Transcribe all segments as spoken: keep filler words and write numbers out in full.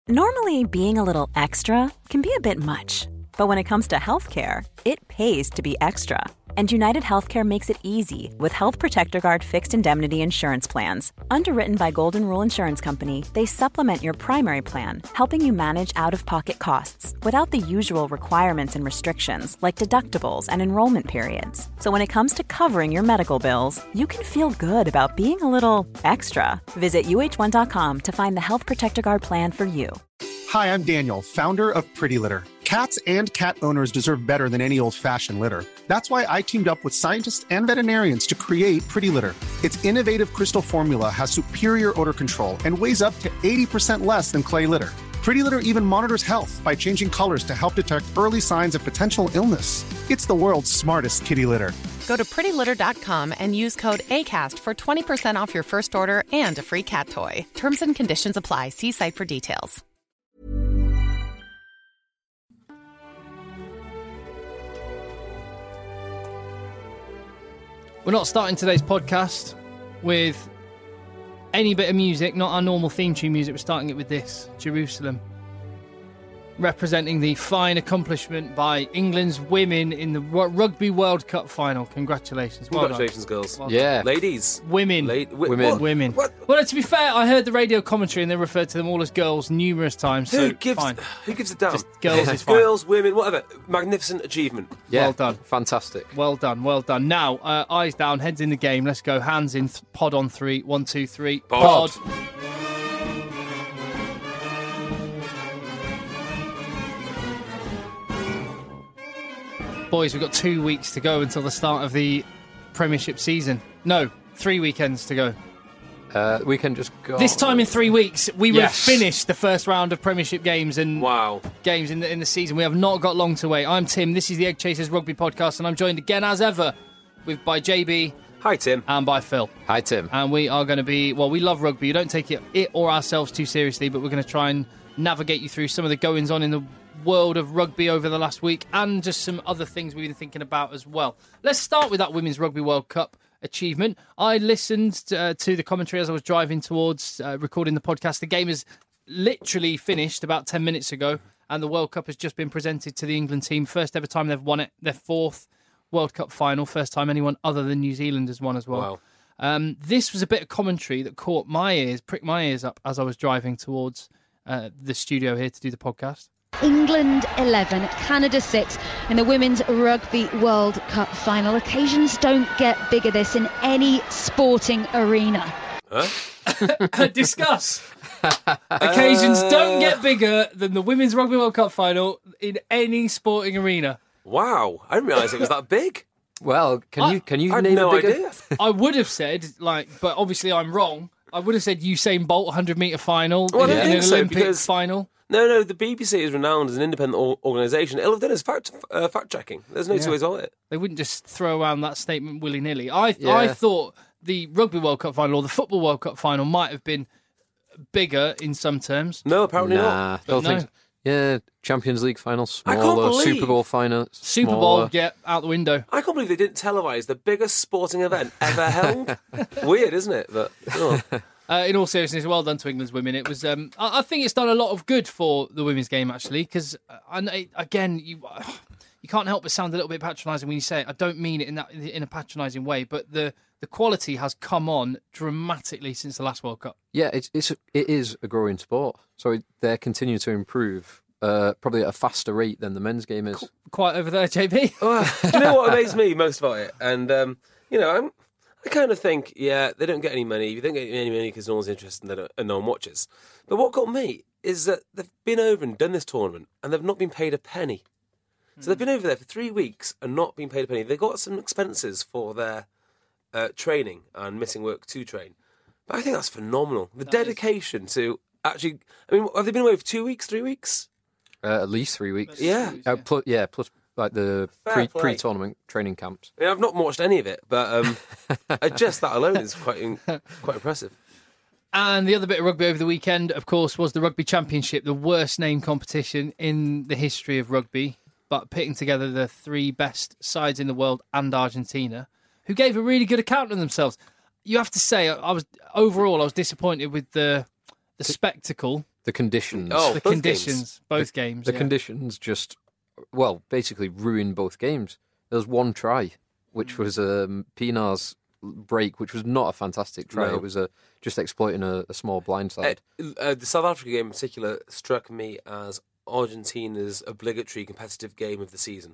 Normally, being a little extra can be a bit much, but when it comes to healthcare, it pays to be extra. And United Healthcare makes it easy with Health Protector Guard fixed indemnity insurance plans. Underwritten by Golden Rule Insurance Company, they supplement your primary plan, helping you manage out-of-pocket costs without the usual requirements and restrictions like deductibles and enrollment periods. So when it comes to covering your medical bills, you can feel good about being a little extra. Visit U H one dot com to find the Health Protector Guard plan for you. Hi, I'm Daniel, founder of Pretty Litter. Cats and cat owners deserve better than any old-fashioned litter. That's why I teamed up with scientists and veterinarians to create Pretty Litter. Its innovative crystal formula has superior odor control and weighs up to eighty percent less than clay litter. Pretty Litter even monitors health by changing colors to help detect early signs of potential illness. It's the world's smartest kitty litter. Go to pretty litter dot com and use code ACAST for twenty percent off your first order and a free cat toy. Terms and conditions apply. See site for details. We're not starting today's podcast with any bit of music, not our normal theme tune music. We're starting it with this, Jerusalem, representing the fine accomplishment by England's women in the Rugby World Cup final. Congratulations. Well Congratulations, done. girls. Well yeah. done. Ladies. Women. La- wi- Women. What? Women. What? Well, to be fair, I heard the radio commentary and they referred to them all as girls numerous times, Who so gives fine. Who gives a damn? Just girls is fine. Girls, women, whatever. Magnificent achievement. Yeah, Well done. Fantastic. Well done, well done. Now, uh, eyes down, heads in the game. Let's go. Hands in. Th- pod on three. One, two, three. Pod. pod. Boys, we've got two weeks to go until the start of the Premiership season. No, three weekends to go. Uh, we can just go. This time in three weeks, we will Yes. have finished the first round of Premiership games and Wow. games in the, in the season. We have not got long to wait. I'm Tim. This is the Egg Chasers Rugby Podcast, and I'm joined again, as ever, with by J B Hi, Tim. and by Phil. Hi, Tim. And we are going to be, well, we love rugby. You don't take it, it or ourselves too seriously, but we're going to try and navigate you through some of the goings on in the world of rugby over the last week and just some other things we've been thinking about as well. Let's start with that Women's Rugby World Cup achievement. I listened to, uh, to the commentary as I was driving towards uh, recording the podcast. The game is literally finished about ten minutes ago, and the World Cup has just been presented to the England team. First ever time they've won it, their fourth World Cup final, first time anyone other than New Zealand has won as well. Wow. Um, this was a bit of commentary that caught my ears, pricked my ears up as I was driving towards uh, the studio here to do the podcast. England eleven, Canada six in the Women's Rugby World Cup final. Occasions don't get bigger this in any sporting arena. Huh? Discuss. Occasions don't get bigger than the Women's Rugby World Cup final in any sporting arena. Wow. I didn't realise it was that big. Well, can I- you can you I had name no a bigger? idea. I would have said, like, but obviously I'm wrong. I would have said Usain Bolt one hundred metre final Well, I in, don't in think an so, Olympic because- final. No, no, the B B C is renowned as an independent or- organisation. It'll have done its fact, uh, fact-checking. There's no two ways about it. They wouldn't just throw around that statement willy-nilly. I Yeah. I thought the Rugby World Cup final or the Football World Cup final might have been bigger in some terms. No, apparently not. Nah, don't no. think. Yeah, Champions League final, I can't smaller. believe- Super Bowl final, Super smaller. Bowl, yeah, out the window. I can't believe they didn't televise the biggest sporting event ever held. Weird, isn't it? But oh. Uh, in all seriousness, well done to England's women. It was, um, I, I think it's done a lot of good for the women's game actually, because again, you you can't help but sound a little bit patronising when you say it. I don't mean it in that in a patronising way, but the the quality has come on dramatically since the last World Cup. Yeah, it's, it's it is a growing sport, so it, they're continuing to improve, uh, probably at a faster rate than the men's game is. Quite over there, J B. Oh, do you know what amazed me most about it? And, um, you know, I'm, I kind of think, yeah, they don't get any money. They don't get any money because no one's interested and, they don't, and no one watches. But what got me is that they've been over and done this tournament and they've not been paid a penny. So they've been over there for three weeks and not been paid a penny. They got some expenses for their uh, training and missing work to train. But I think that's phenomenal. The That dedication to actually... I mean, have they been away for two weeks, three weeks? Uh, at least three weeks. Yeah. Uh, plus, yeah, plus like the Fair pre play. pre tournament training camps. I mean, I've not watched any of it, but um, uh, just that alone is quite in, quite impressive. And the other bit of rugby over the weekend, of course, was the Rugby Championship, the worst named competition in the history of rugby, but pitting together the three best sides in the world and Argentina, who gave a really good account of themselves. You have to say, I was overall, I was disappointed with the the spectacle The conditions. Oh, The both conditions, games. both games. The yeah. conditions just, well, basically ruined both games. There was one try, which was um, Pinar's break, which was not a fantastic try. No. It was a, just exploiting a, a small blindside. Uh, uh, the South Africa game in particular struck me as Argentina's obligatory competitive game of the season,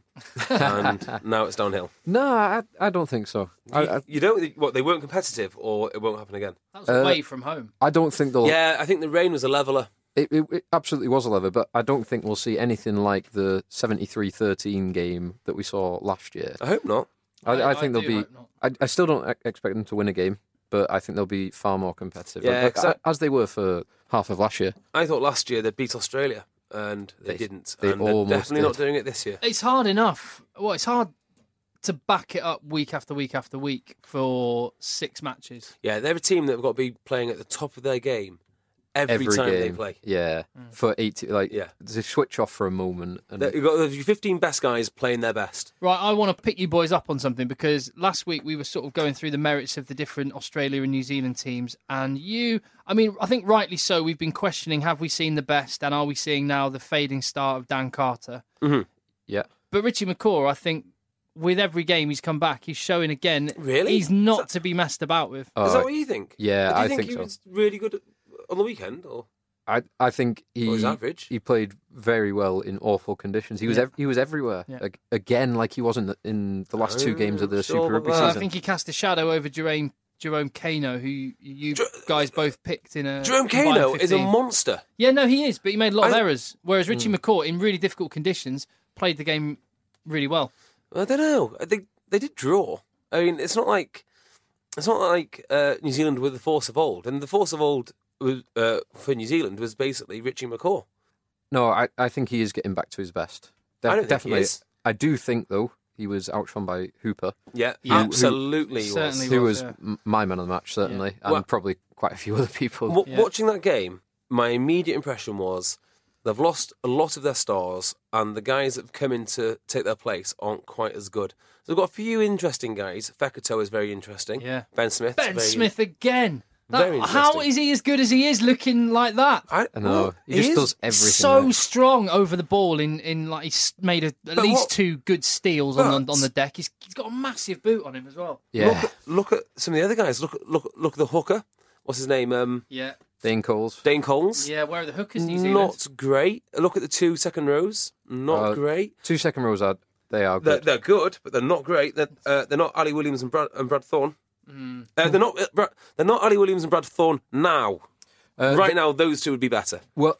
and now it's downhill. No, I, I don't think so. I, You, I, you don't. What, they weren't competitive, or it won't happen again. That was Uh, away from home. I don't think they'll. Yeah, I think the rain was a leveler. It, it, it absolutely was a lever, but I don't think we'll see anything like the seventy-three thirteen game that we saw last year. I hope not. I, I, I- think I they'll do be. hope not. I, I still don't e- expect them to win a game, but I think they'll be far more competitive. Yeah, Like, 'cause I- as they were for half of last year. I thought last year they beat Australia, and they, They- didn't. they and they're almost definitely did. not doing it this year. It's hard enough. Well, it's hard to back it up week after week after week for six matches. Yeah, they're a team that have got to be playing at the top of their game every, time game. they play. Yeah, Mm. for eighty, like Yeah. they switch off for a moment. And You've got the fifteen best guys playing their best. Right, I want to pick you boys up on something because last week we were sort of going through the merits of the different Australia and New Zealand teams, and you, I mean, I think rightly so, we've been questioning, have we seen the best, and are we seeing now the fading star of Dan Carter? yeah, But Richie McCaw, I think, with every game he's come back, he's showing again Really? he's not to be messed about with. Is Oh, that what you think? yeah, Do you I think, think he so. was really good on the weekend? Or I I think he Or his average? he played very well in awful conditions. He was Yeah. ev- he was everywhere Yeah. Ag- again, like he was in the, in the last two Oh, games of the sure Super about Rugby that. Well, I season. think he cast a shadow over Jerome Jerome Kano, who you guys both picked in a Jerome combined Kano is a fifteen. monster. Yeah, no, he is, but he made a lot of I- errors. Whereas Hmm. Richie McCaw, in really difficult conditions, played the game really well. I don't know. I think they did draw. I mean, it's not like it's not like uh, New Zealand were the force of old, and the force of old was, uh, for New Zealand was basically Richie McCaw. No, I, I think he is getting back to his best. De- I don't think he definitely. is. I do think though he was outshone by Hooper, Yeah, Yeah. absolutely. he was. Certainly who was, was yeah. m- my man of the match certainly, and Well- probably quite a few other people. W- Yeah. Watching that game, my immediate impression was they've lost a lot of their stars, and the guys that have come in to take their place aren't quite as good. So they've got a few interesting guys. Fekito is very interesting. Yeah. Ben Smith. Ben very, Smith again. That- Very how interesting. is he as good as he is looking like that? I, I know well, he just is. does everything. So there. strong over the ball in, in like he's made a, at But least what- two good steals on the, But- on the deck. He's, he's got a massive boot on him as well. Yeah, Look at, look at some of the other guys. Look at look look at the hooker. What's his name? Um, Yeah, Dane Coles. Dane Coles. yeah. Where are the hookers? New Zealand. Not great. Look at the two second rows. Not Uh, great. Two second rows are they are They're, good. they're good, but they're not great. They're, uh, they're not Ali Williams and Brad and Brad Thorne. Mm. Uh, they're not. Uh, Brad, they're not Ali Williams and Brad Thorne now. Uh, right now, those two would be better. Well,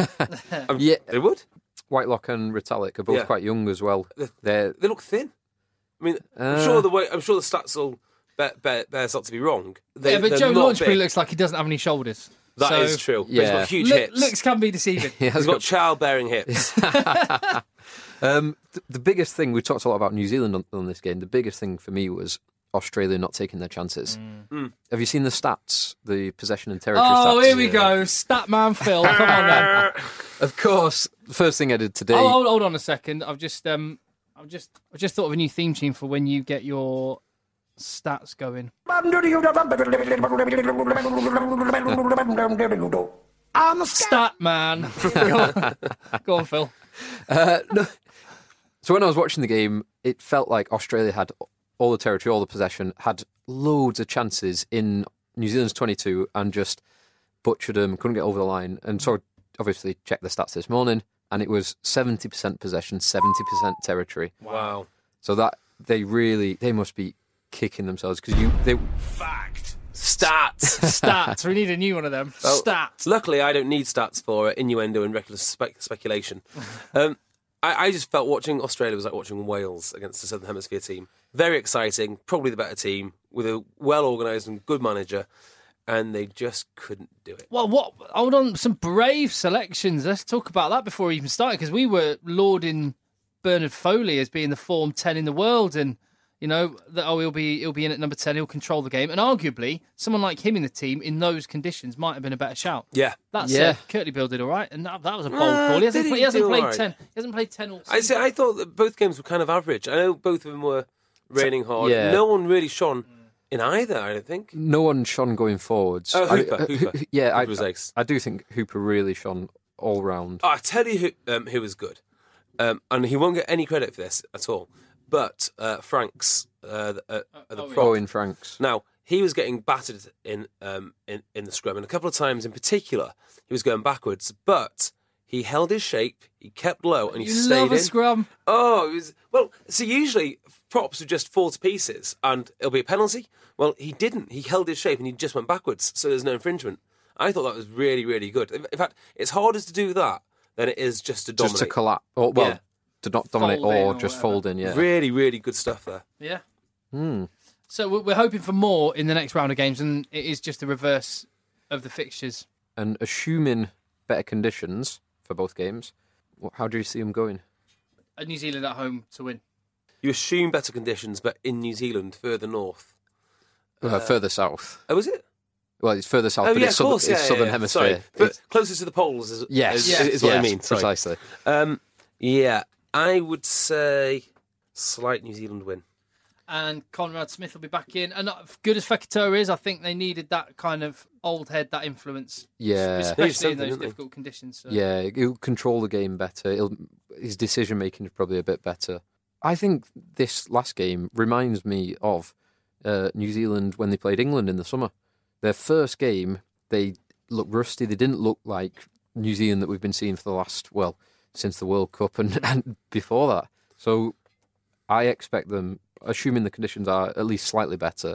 Um, yeah, They would. Whitelock and Retallick are both Yeah. quite young as well. They're They look thin. I mean, I'm Uh, sure the way. I'm sure the stats will bear, bear, bear sort to be wrong. They, yeah, but they're Joe not Launchbury big. looks like he doesn't have any shoulders. That is So, true. But Yeah. he's got huge look- hips. Looks can be deceiving. he has he's got got. child-bearing hips. Um, th- the biggest thing we talked a lot about New Zealand on, on this game. The biggest thing for me was Australia not taking their chances. Mm. Have you seen the stats, the possession and territory Oh, stats? here we go. Statman Phil. Come on then. Of course, the first thing I did today. Oh, hold, hold on a second. I've just um, I've just I just thought of a new theme tune for when you get your stats going. Statman. Go on. Go on, Phil. Uh, no. So when I was watching the game, it felt like Australia had all the territory, all the possession, had loads of chances in New Zealand's twenty-two and just butchered them, couldn't get over the line. And so obviously checked the stats this morning, and it was seventy percent possession, seventy percent territory. Wow. So that they really, they must be kicking themselves because you, they, Stats. Stats. We need a new one of them. Oh, Stats. Luckily, I don't need stats for innuendo and reckless spec- speculation. Um, I, I just felt watching Australia was like watching Wales against the Southern Hemisphere team. Very exciting, probably the better team, with a well-organised and good manager, and they just couldn't do it. Well, what? Hold on. Some brave selections. Let's talk about that before we even started, because we were lauding Bernard Foley as being the form ten in the world, and you know that oh he'll be he'll be in at number ten. He'll control the game, and arguably someone like him in the team in those conditions might have been a better shout. Yeah. That Yeah. said, Curtly Bill did all right, and that, that was a bold Uh, call. He hasn't, did play, he he hasn't do played all right? ten. He hasn't played ten all I season. say, I thought that both games were kind of average. I know both of them were raining hard. yeah. No one really shone in either, I don't think. No one shone going forwards. Oh, Hooper, I, uh, Hooper. Ho- yeah, Hooper was I, ace. I do think Hooper really shone all round. Oh, I tell you who, um, who was good. Um, and he won't get any credit for this at all. But uh, Franks, uh, the, uh, the oh, prop. Owen Franks. Now, he was getting battered in, um, in in the scrum, and a couple of times in particular, he was going backwards, but he held his shape, he kept low, and he You stayed love a in. scrum. Oh, it was well. So usually props would just fall to pieces, and it'll be a penalty. Well, he didn't. He held his shape, and he just went backwards, so there's no infringement. I thought that was really, really good. In fact, it's harder to do that than it is just to dominate. Just to collapse. Or, well, Yeah. to not dominate Fold in or or just whatever. fold in, yeah. Really, really good stuff there. Yeah. Hmm. So we're we're hoping for more in the next round of games, and it is just the reverse of the fixtures. And assuming better conditions for both games, wh- how do you see them going? Uh, New Zealand at home to win. You assume better conditions, but in New Zealand, further north. Uh, further south. Oh, is it? Well, it's further south, Oh, but yeah, it's, of southern, course. Yeah, it's yeah, southern yeah. hemisphere. Sorry. But It's- closest to the poles is, yes, is, yes, is what I yes, mean. Sorry. precisely. Um, yeah, I would say slight New Zealand win. And Conrad Smith will be back in. And uh, good as Fekitoa is, I think they needed that kind of old head, that influence. Yeah. Especially something, in those didn't they? difficult conditions. So. Yeah, he'll control the game better. He'll, his decision making is probably a bit better. I think this last game reminds me of uh, New Zealand when they played England in the summer. Their first game, they looked rusty. They didn't look like New Zealand that we've been seeing for the last, well, since the World Cup and, and before that. So I expect them, assuming the conditions are at least slightly better,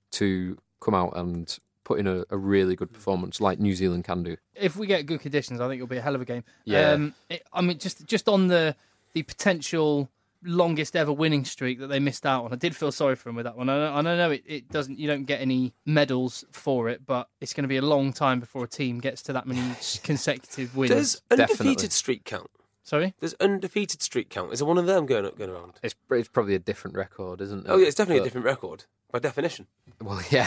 to come out and put in a, a really good performance like New Zealand can do. If we get good conditions, I think it'll be a hell of a game. Yeah. Um, it, I mean, just just on the the potential longest ever winning streak that they missed out on, I did feel sorry for them with that one. I know, I know it, it doesn't. You don't get any medals for it, but it's going to be a long time before a team gets to that many consecutive wins. Does Definitely. undefeated streak count? Sorry. Does undefeated streak count? Is there one of them going going around? It's, it's probably a different record, isn't it? Oh yeah, it's definitely But- a different record by definition. Well, yeah.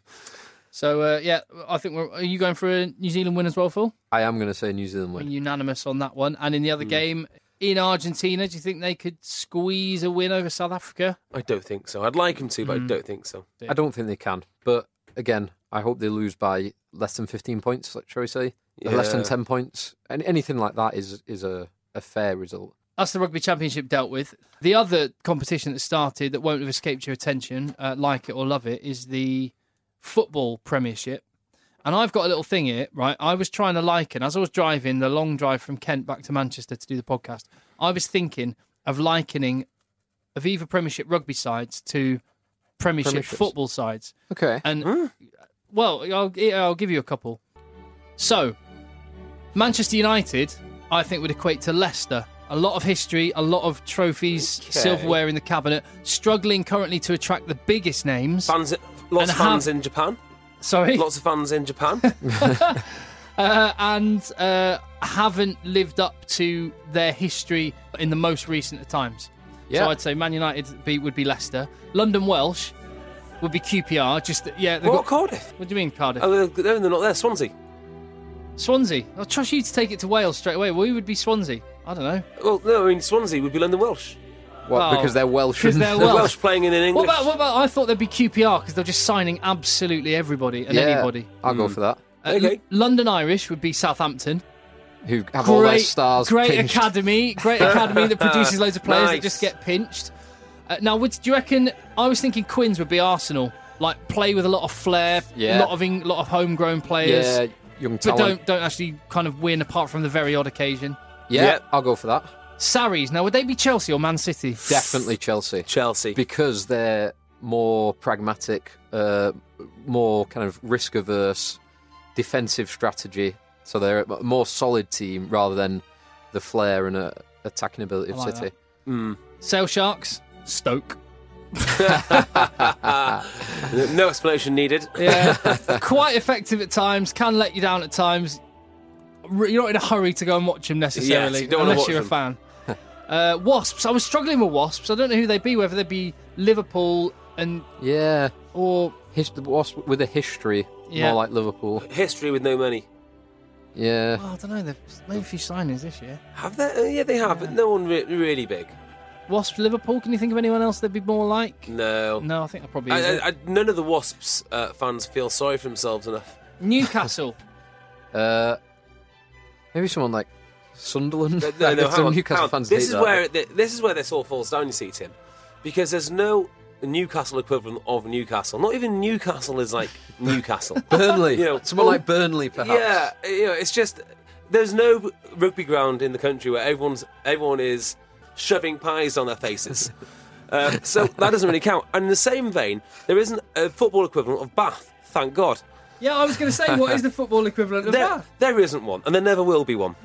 So uh, yeah, I think we're. Are you going for a New Zealand win as well, Phil? I am going to say New Zealand win. Unanimous on that one. And in the other Hmm. game in Argentina, do you think they could squeeze a win over South Africa? I don't think so. I'd like them to, but I don't think so. I don't think they can. But again, I hope they lose by less than fifteen points, like, shall we say? Less than Yeah. ten points. And anything like that is is a, a fair result. That's the Rugby Championship dealt with. The other competition that started that won't have escaped your attention, uh, like it or love it, is the Football Premiership. And I've got a little thing here, right? I was trying to liken, as I was driving the long drive from Kent back to Manchester to do the podcast, I was thinking of likening Aviva Premiership rugby sides to Premiership Premierships. football sides. Okay. And, well, I'll, I'll give you a couple. So, Manchester United, I think, would equate to Leicester. A lot of history, a lot of trophies, Okay. silverware in the cabinet, struggling currently to attract the biggest names. Fans, lots And of fans have- in Japan. Sorry? Lots of fans in Japan. uh, and uh, haven't lived up to their history in the most recent of times. Yeah. So I'd say Man United be, would be Leicester. London Welsh would be Q P R. Just yeah, they've What got, Cardiff? what do you mean Cardiff? Oh, they're, they're not there. Swansea. Swansea. I'll trust you to take it to Wales straight away. We would be Swansea. I don't know. Well, no, I mean Swansea would be London Welsh. What, Well, because they're Welsh. because and- they're The Welsh. Welsh playing in an What English. about, what about? I thought they'd be Q P R because they're just signing absolutely everybody and yeah, anybody. I'll go for that. Uh, Okay. L- London Irish would be Southampton. Who have all their Great, stars great pinched. academy, great academy that produces loads of players that Nice. just get pinched. Uh, now, would, do you reckon? I was thinking Quins would be Arsenal, like play with a lot of flair, a Yeah. lot of Eng- lot of homegrown players, Yeah, young but talent. don't don't actually kind of win apart from the very odd occasion. Yeah, Yeah. I'll go for that. Sarries. Now, would they be Chelsea or Man City? Definitely Chelsea. Chelsea. Because they're more pragmatic, uh, more kind of risk averse, defensive strategy. So they're a more solid team rather than the flair and uh, attacking ability of I like City. Sale Sharks. Stoke. No explanation needed. Yeah, quite effective at times. Can let you down at times. R- You're not in a hurry to go and watch them necessarily, Yes, you don't wanna unless watch you're them. a fan. Uh, Wasps. I was struggling with Wasps. I don't know who they'd be. Whether they'd be Liverpool and Yeah, or His, Wasp with a history, Yeah. more like Liverpool. History with no money. Yeah, oh, I don't know. They've made a few signings this year. Have they? Uh, yeah, they have, but no one re- really big. Wasps, Liverpool. Can you think of anyone else that'd be more like? No. No, I think that probably I, is it. I, I, none of the Wasps uh, fans feel sorry for themselves enough. Newcastle. Uh, maybe someone like Sunderland. No, no, no, Some hang on, Newcastle hang on. fans This hate is that. where th- this is where this all falls down. You see, Tim, because there's no Newcastle equivalent of Newcastle. Not even Newcastle is like Newcastle. Burnley. You know, someone oh, like Burnley, perhaps. Yeah, you know, it's just there's no rugby ground in the country where everyone's everyone is shoving pies on their faces. uh, so that doesn't really count. And in the same vein, there isn't a football equivalent of Bath. Thank God. Yeah, I was going to say, what is the football equivalent of There, that? there isn't one, and there never will be one.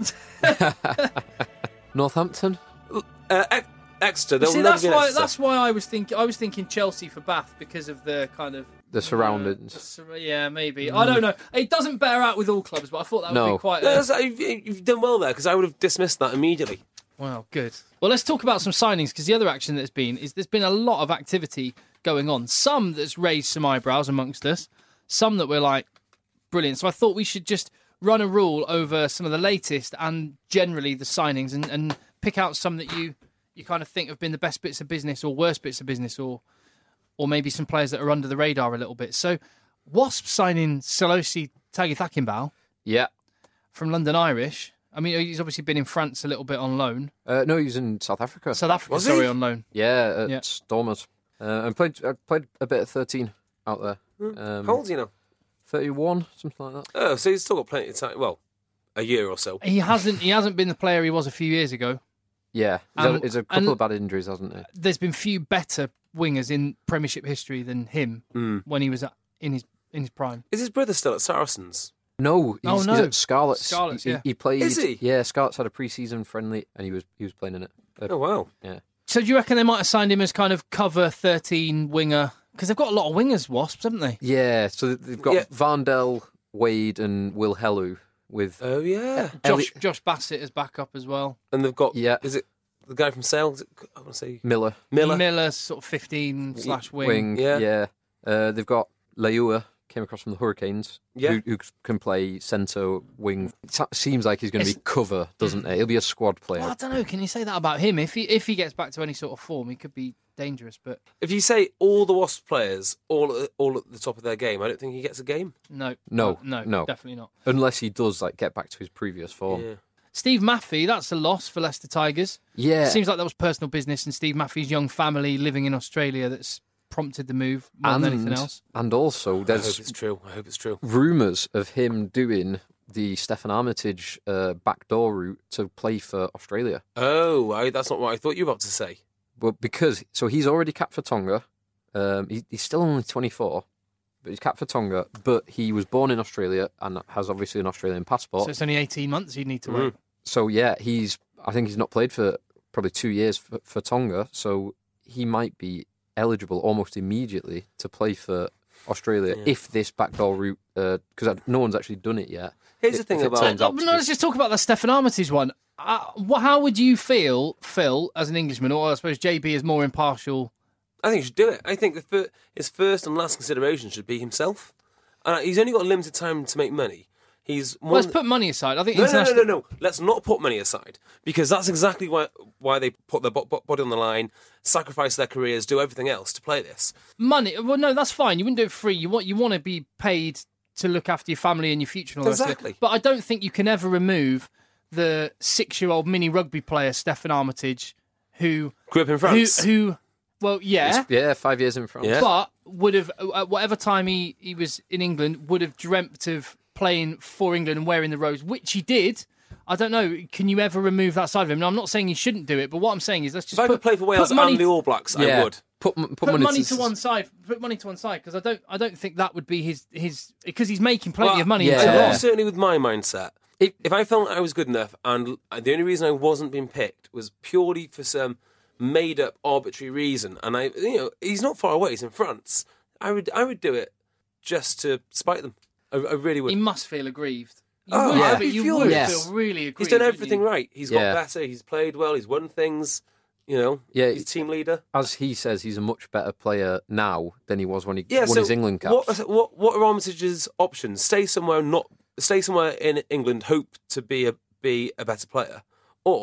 Northampton. Uh, Ex- Exeter, there'll See, never that's be an why. Exeter. That's why I was thinking. I was thinking Chelsea for Bath because of the kind of The surroundings. Uh, the sur- yeah, maybe. I don't know. It doesn't bear out with all clubs, but I thought that would No. be quite. No, A, that's- you've, you've done well there, because I would have dismissed that immediately. Well, good. Well, let's talk about some signings, because the other action that's been is there's been a lot of activity going on. Some that's raised some eyebrows amongst us. Some that we're like, brilliant. So I thought we should just run a rule over some of the latest and generally the signings, and, and pick out some that you you kind of think have been the best bits of business or worst bits of business, or or maybe some players that are under the radar a little bit. So Wasp signing Salosi Tagithakinbau Yeah. from London Irish. I mean, he's obviously been in France a little bit on loan. Uh, no, he was in South Africa. South Africa, Was sorry, he? on loan. Yeah, at Yeah. Stormers. Uh, and played I played a bit at thirteen out there. Um, How old is he now? thirty-one, something like that. Oh, so he's still got plenty of time. Well, a year or so. He hasn't. He hasn't been the player he was a few years ago. Yeah, he's, Um, had, he's a couple and- of bad injuries, hasn't he? There's been few better wingers in Premiership history than him Mm. when he was at, in his in his prime. Is his brother still at Saracens? No, he's, Oh, he's no. at Scarlets. Scarlets, he, yeah. he played. Is he? Yeah, Scarlets had a pre-season friendly, and he was he was playing in it. Uh, Oh, wow. Yeah. So do you reckon they might have signed him as kind of cover thirteen winger? Because they've got a lot of wingers, Wasps, haven't they? Yeah, so they've got Yeah. Vandel, Wade, and Will Hellu with. Oh, yeah. Josh Elliot- Josh Bassett as backup as well. And they've got, Yeah. is it the guy from Sale? Is it, I want to say Miller Miller. Miller, sort of fifteen slash wing. wing. Yeah. Yeah, Uh, they've got Leua, came across from the Hurricanes, Yeah. who, who can play centre wing. It sa- seems like he's going to It's- be cover, doesn't it? He'll be a squad player. Well, I don't know. Can you say that about him? If he if he gets back to any sort of form, he could be dangerous. But If you say all the Wasps players, all at, all at the top of their game, I don't think he gets a game. no, No, no, no. definitely not. Unless he does like get back to his previous form. Yeah. Steve Maffey, that's a loss for Leicester Tigers. Yeah. Seems like that was personal business, and Steve Maffey's young family living in Australia that's prompted the move more and, than anything else. and also I hope there's it's true. I hope it's true. rumours of him doing the Stefan Armitage uh, backdoor route to play for Australia. Oh, I, that's not what I thought you were about to say. But because so he's already capped for Tonga. Um, he, he's still only twenty-four, but he's capped for Tonga. But he was born in Australia and has obviously an Australian passport. So it's only eighteen months you need to Mm. wait. So yeah, he's. I think he's not played for probably two years for, for Tonga. So he might be eligible almost immediately to play for Australia Yeah. if this backdoor route, because no one's actually done it yet. Here's If- the thing if it about- turns Uh, out to no, be- let's just talk about the Stefan Armitage one. Uh, wha- how would you feel, Phil, as an Englishman, or I suppose J B is more impartial? I think he should do it. I think the fir- his first and last consideration should be himself. Uh, he's only got a limited time to make money. He's Well, one. let's put money aside. I think no, no, no, international- no, no. Let's not put money aside, because that's exactly why why they put their bo- bo- body on the line, sacrifice their careers, do everything else to play this. money. Well, no, that's fine. You wouldn't do it free. You want you want to be paid to look after your family and your future. And all the rest of it. Exactly. But I don't think you can ever remove the six-year-old mini rugby player Stefan Armitage, who Grew up in who France. who, well, yeah, yeah, five years in France. Yeah. but would have at whatever time he, he was in England would have dreamt of playing for England and wearing the rose, which he did. I don't know. Can you ever remove that side of him? Now, I'm not saying he shouldn't do it, but what I'm saying is let's just if I put, could play for Wales put money and the All Blacks, I Yeah. would. Put, m- put, put money, money to one side. Put money to one side because I don't. I don't think that would be his his because he's making plenty Well, of money. yeah. in I Toulon. know, certainly with my mindset. If, if I felt I was good enough, and the only reason I wasn't being picked was purely for some made-up arbitrary reason, and I, you know, he's not far away; he's in France. I would, I would do it just to spite them. I, I really would. He must feel aggrieved. You Oh, would, yeah. but I'd be you furious. would Yes. feel really aggrieved. He's done wouldn't everything you? right. He's got Yeah. better. He's played well. He's won things. You know, Yeah. he's team leader. As he says, he's a much better player now than he was when he Yeah, won so his England caps. What, what, what are Armitage's options? Stay somewhere, not stay somewhere in England, hope to be a be a better player, or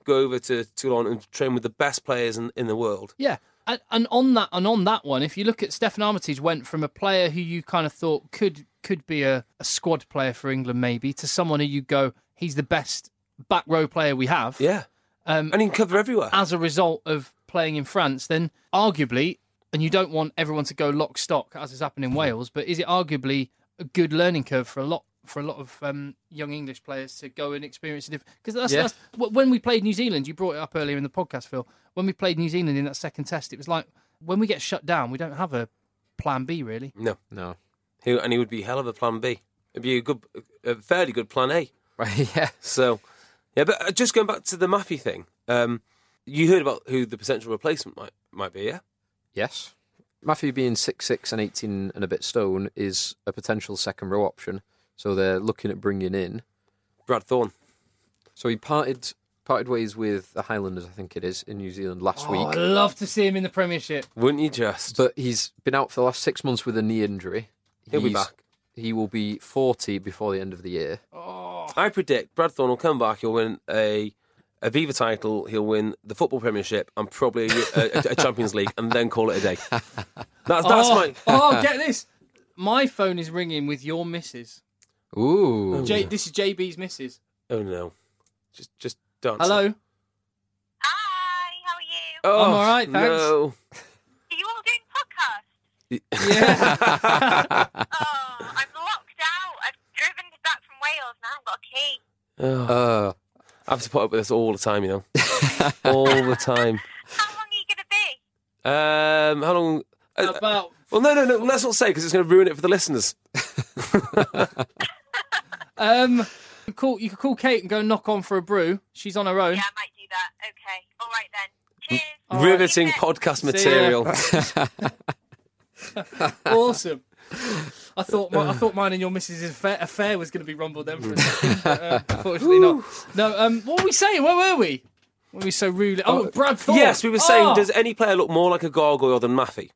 go over to Toulon and train with the best players in, in the world. Yeah. And, and on that and on that one, if you look at Stefan Armitage, went from a player who you kind of thought could could be a, a squad player for England maybe to someone who you go, he's the best back row player we have. Yeah. Um, and he can cover everywhere. As a result of playing in France, then arguably, and you don't want everyone to go lock stock as has happened in Wales, but is it arguably a good learning curve for a lot for a lot of um, young English players to go and experience it? Because that's, Yeah. that's when we played New Zealand. You brought it up earlier in the podcast, Phil. When we played New Zealand in that second test, it was like when we get shut down, we don't have a plan B really. No, No. he, and he would be hell of a plan B. It'd be a good, a fairly good plan A. Right, yeah. So, yeah, but just going back to the Maffey thing, um, you heard about who the potential replacement might might be, yeah? Yes. Matthew being six six and eighteen and a bit stone is a potential second row option. So they're looking at bringing in. Brad Thorne. So he parted parted ways with the Highlanders, I think it is, in New Zealand last Oh, week. I'd love to see him in the Premiership. Wouldn't you just? But he's been out for the last six months with a knee injury. He'll be He's- back. He will be forty before the end of the year. I predict Brad Thorne will come back. He'll win a a Viva title. He'll win the football Premiership and probably a, a, a Champions League, and then call it a day. That's that's oh, my. oh, get this! My phone is ringing with your missus. Ooh. J, this is J B's missus. Oh no! Just just dance. Hello. Hi, how are you? Oh, I'm all right, thanks. No. Are you all doing podcasts? Yeah. Oh, I'm locked out. I've driven back from Wales and I haven't got a key. Oh, Uh, I have to put up with this all the time, you know. all the time. How long are you going to be? Um, how long? uh, About Well, no, no, no. Let's not say because it's going to ruin it for the listeners. um, you could call you could call Kate and go knock on for a brew. She's on her own. Yeah, I might do that. Okay. All right then. Cheers. All right. Riveting Yeah. podcast See ya. material. Awesome. I thought my, I thought mine and your missus' affair, affair was going to be rumbled then for a second, but uh, unfortunately not. No. Um, what were we saying? Where were we? Were we so rude? Oh, Brad Thorne. Yes, we were saying, Oh. does any player look more like a gargoyle than Maffey?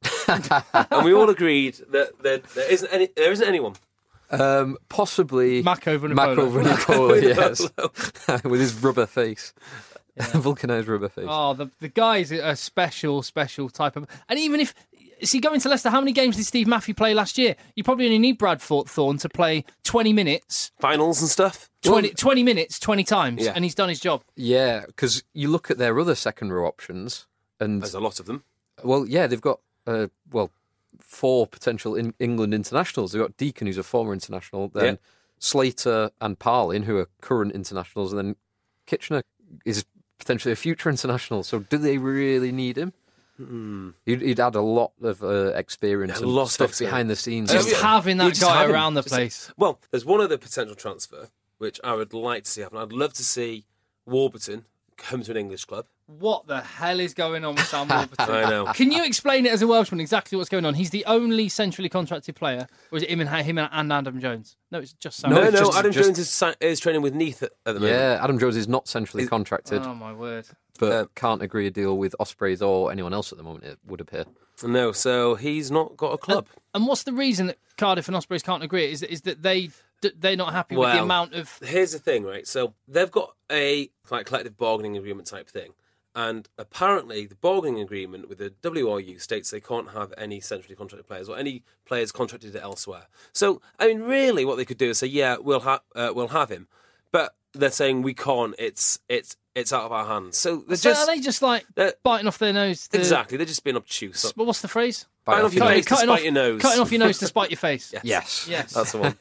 And we all agreed that there, there isn't any. There isn't anyone. um, possibly Mac over Mac Nicola. over Nicola, yes. With his rubber face. Vulcanised rubber face. Oh, the the guy's a special, special type of. And even if is he going to Leicester? How many games did Steve Maffey play last year? You probably only need Brad Thorne to play twenty minutes, Finals and stuff. twenty, twenty minutes, twenty times, Yeah. and he's done his job. Yeah, because you look at their other second row options, and There's a lot of them. well, yeah, they've got uh, well four potential in- England internationals. They've got Deacon, who's a former international, then Yeah. Slater and Parlin, who are current internationals, and then Kitchener is potentially a future international. So, do they really need him? Mm. He'd, he'd add a lot of uh, experience Yeah, and lots of stuff experience. behind the scenes. Oh, Just yeah. having You that just guy have him. around the Just- place. Well, there's one other potential transfer which I would like to see happen. I'd love to see Warburton come to an English club. What the hell is going on with Sam Warburton? I know. Can you explain it as a Welshman exactly what's going on? He's the only centrally contracted player, or is it him and him and Adam Jones? No, it's just Sam. No, No, it's no, just- Adam just- Jones is, si- is training with Neath at, at the moment. Yeah, Adam Jones is not centrally Is- contracted, Oh my word! but Uh, can't agree a deal with Ospreys or anyone else at the moment, it would appear. No, so he's not got a club. And what's the reason that Cardiff and Ospreys can't agree? Is that, is that they they're not happy with the Well, amount of Here's the thing, right? So they've got a like collective bargaining agreement type thing, and apparently the bargaining agreement with the W R U states they can't have any centrally contracted players or any players contracted elsewhere. So I mean, really, what they could do is say, yeah, we'll have uh, we'll have him, but they're saying we can't. It's it's it's out of our hands. So they're So just are they just like they're- biting off their nose? To, exactly. They're just being obtuse. But what's the phrase? Biting off your Cutting- face to cutting spite off, your nose. Cutting off your nose to spite your face. Yes. Yes. Yes. That's the one.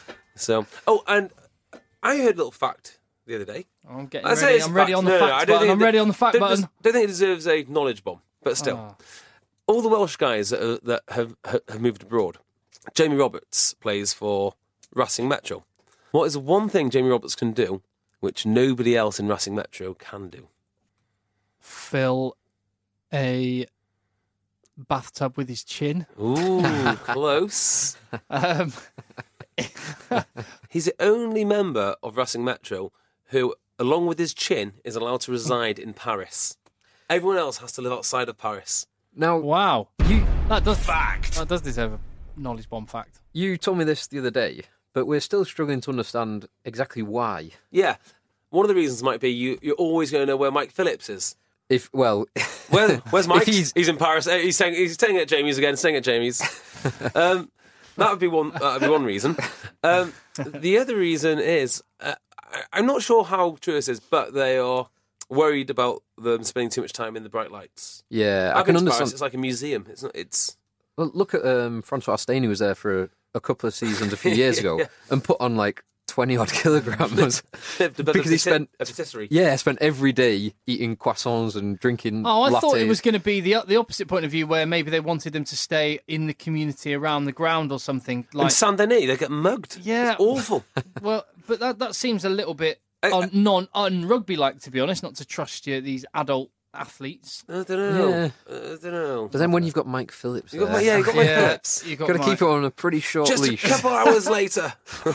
So, oh, and I heard a little fact the other day. I'm getting I say ready. it's I'm ready fact. on the No, no, fact I don't button. think I'm it- ready on the fact don't, button. don't think it deserves a knowledge bomb, but still, Oh. all the Welsh guys that, are, that have have moved abroad. Jamie Roberts plays for Racing Metro. What is one thing Jamie Roberts can do, which nobody else in Racing Metro can do? Fill a bathtub with his chin. Ooh, close. Um, He's the only member of Racing Metro who, along with his chin, is allowed to reside in Paris. Everyone else has to live outside of Paris. Now, wow, you that does fact. That does deserve a knowledge bomb fact. you told me this the other day, but we're still struggling to understand exactly why. Yeah. one of the reasons might be you, you're always going to know where Mike Phillips is. If well, Where, where's Mike? he's- he's in Paris. Uh, He's staying, he's staying at Jamie's again. Staying at Jamie's. Um, that would be one. That would be one reason. Um, the other reason is uh, I, I'm not sure how true this is, but they are worried about them spending too much time in the bright lights. yeah, I I've can been to Paris, understand. it's like a museum. It's not. It's Well, look at um, Francois Astaine, who was there for a, a couple of seasons a few years ago, Yeah. and put on like twenty odd kilograms because he spent a patisserie. yeah spent every day eating croissants and drinking. Oh, I lattes. thought it was going to be the the opposite point of view, where maybe they wanted them to stay in the community around the ground or something. In Like, Saint Denis, they get mugged. Yeah. It's awful. well, but that that seems a little bit I- un, non un rugby like, to be honest. Not to trust you, these adult athletes. I don't know. Yeah. I don't know. But then when you've got Mike Phillips, You got, there, my- yeah, you got my Yeah, Phillips. you got got to my- keep it on a pretty short Just leash. a couple hours later.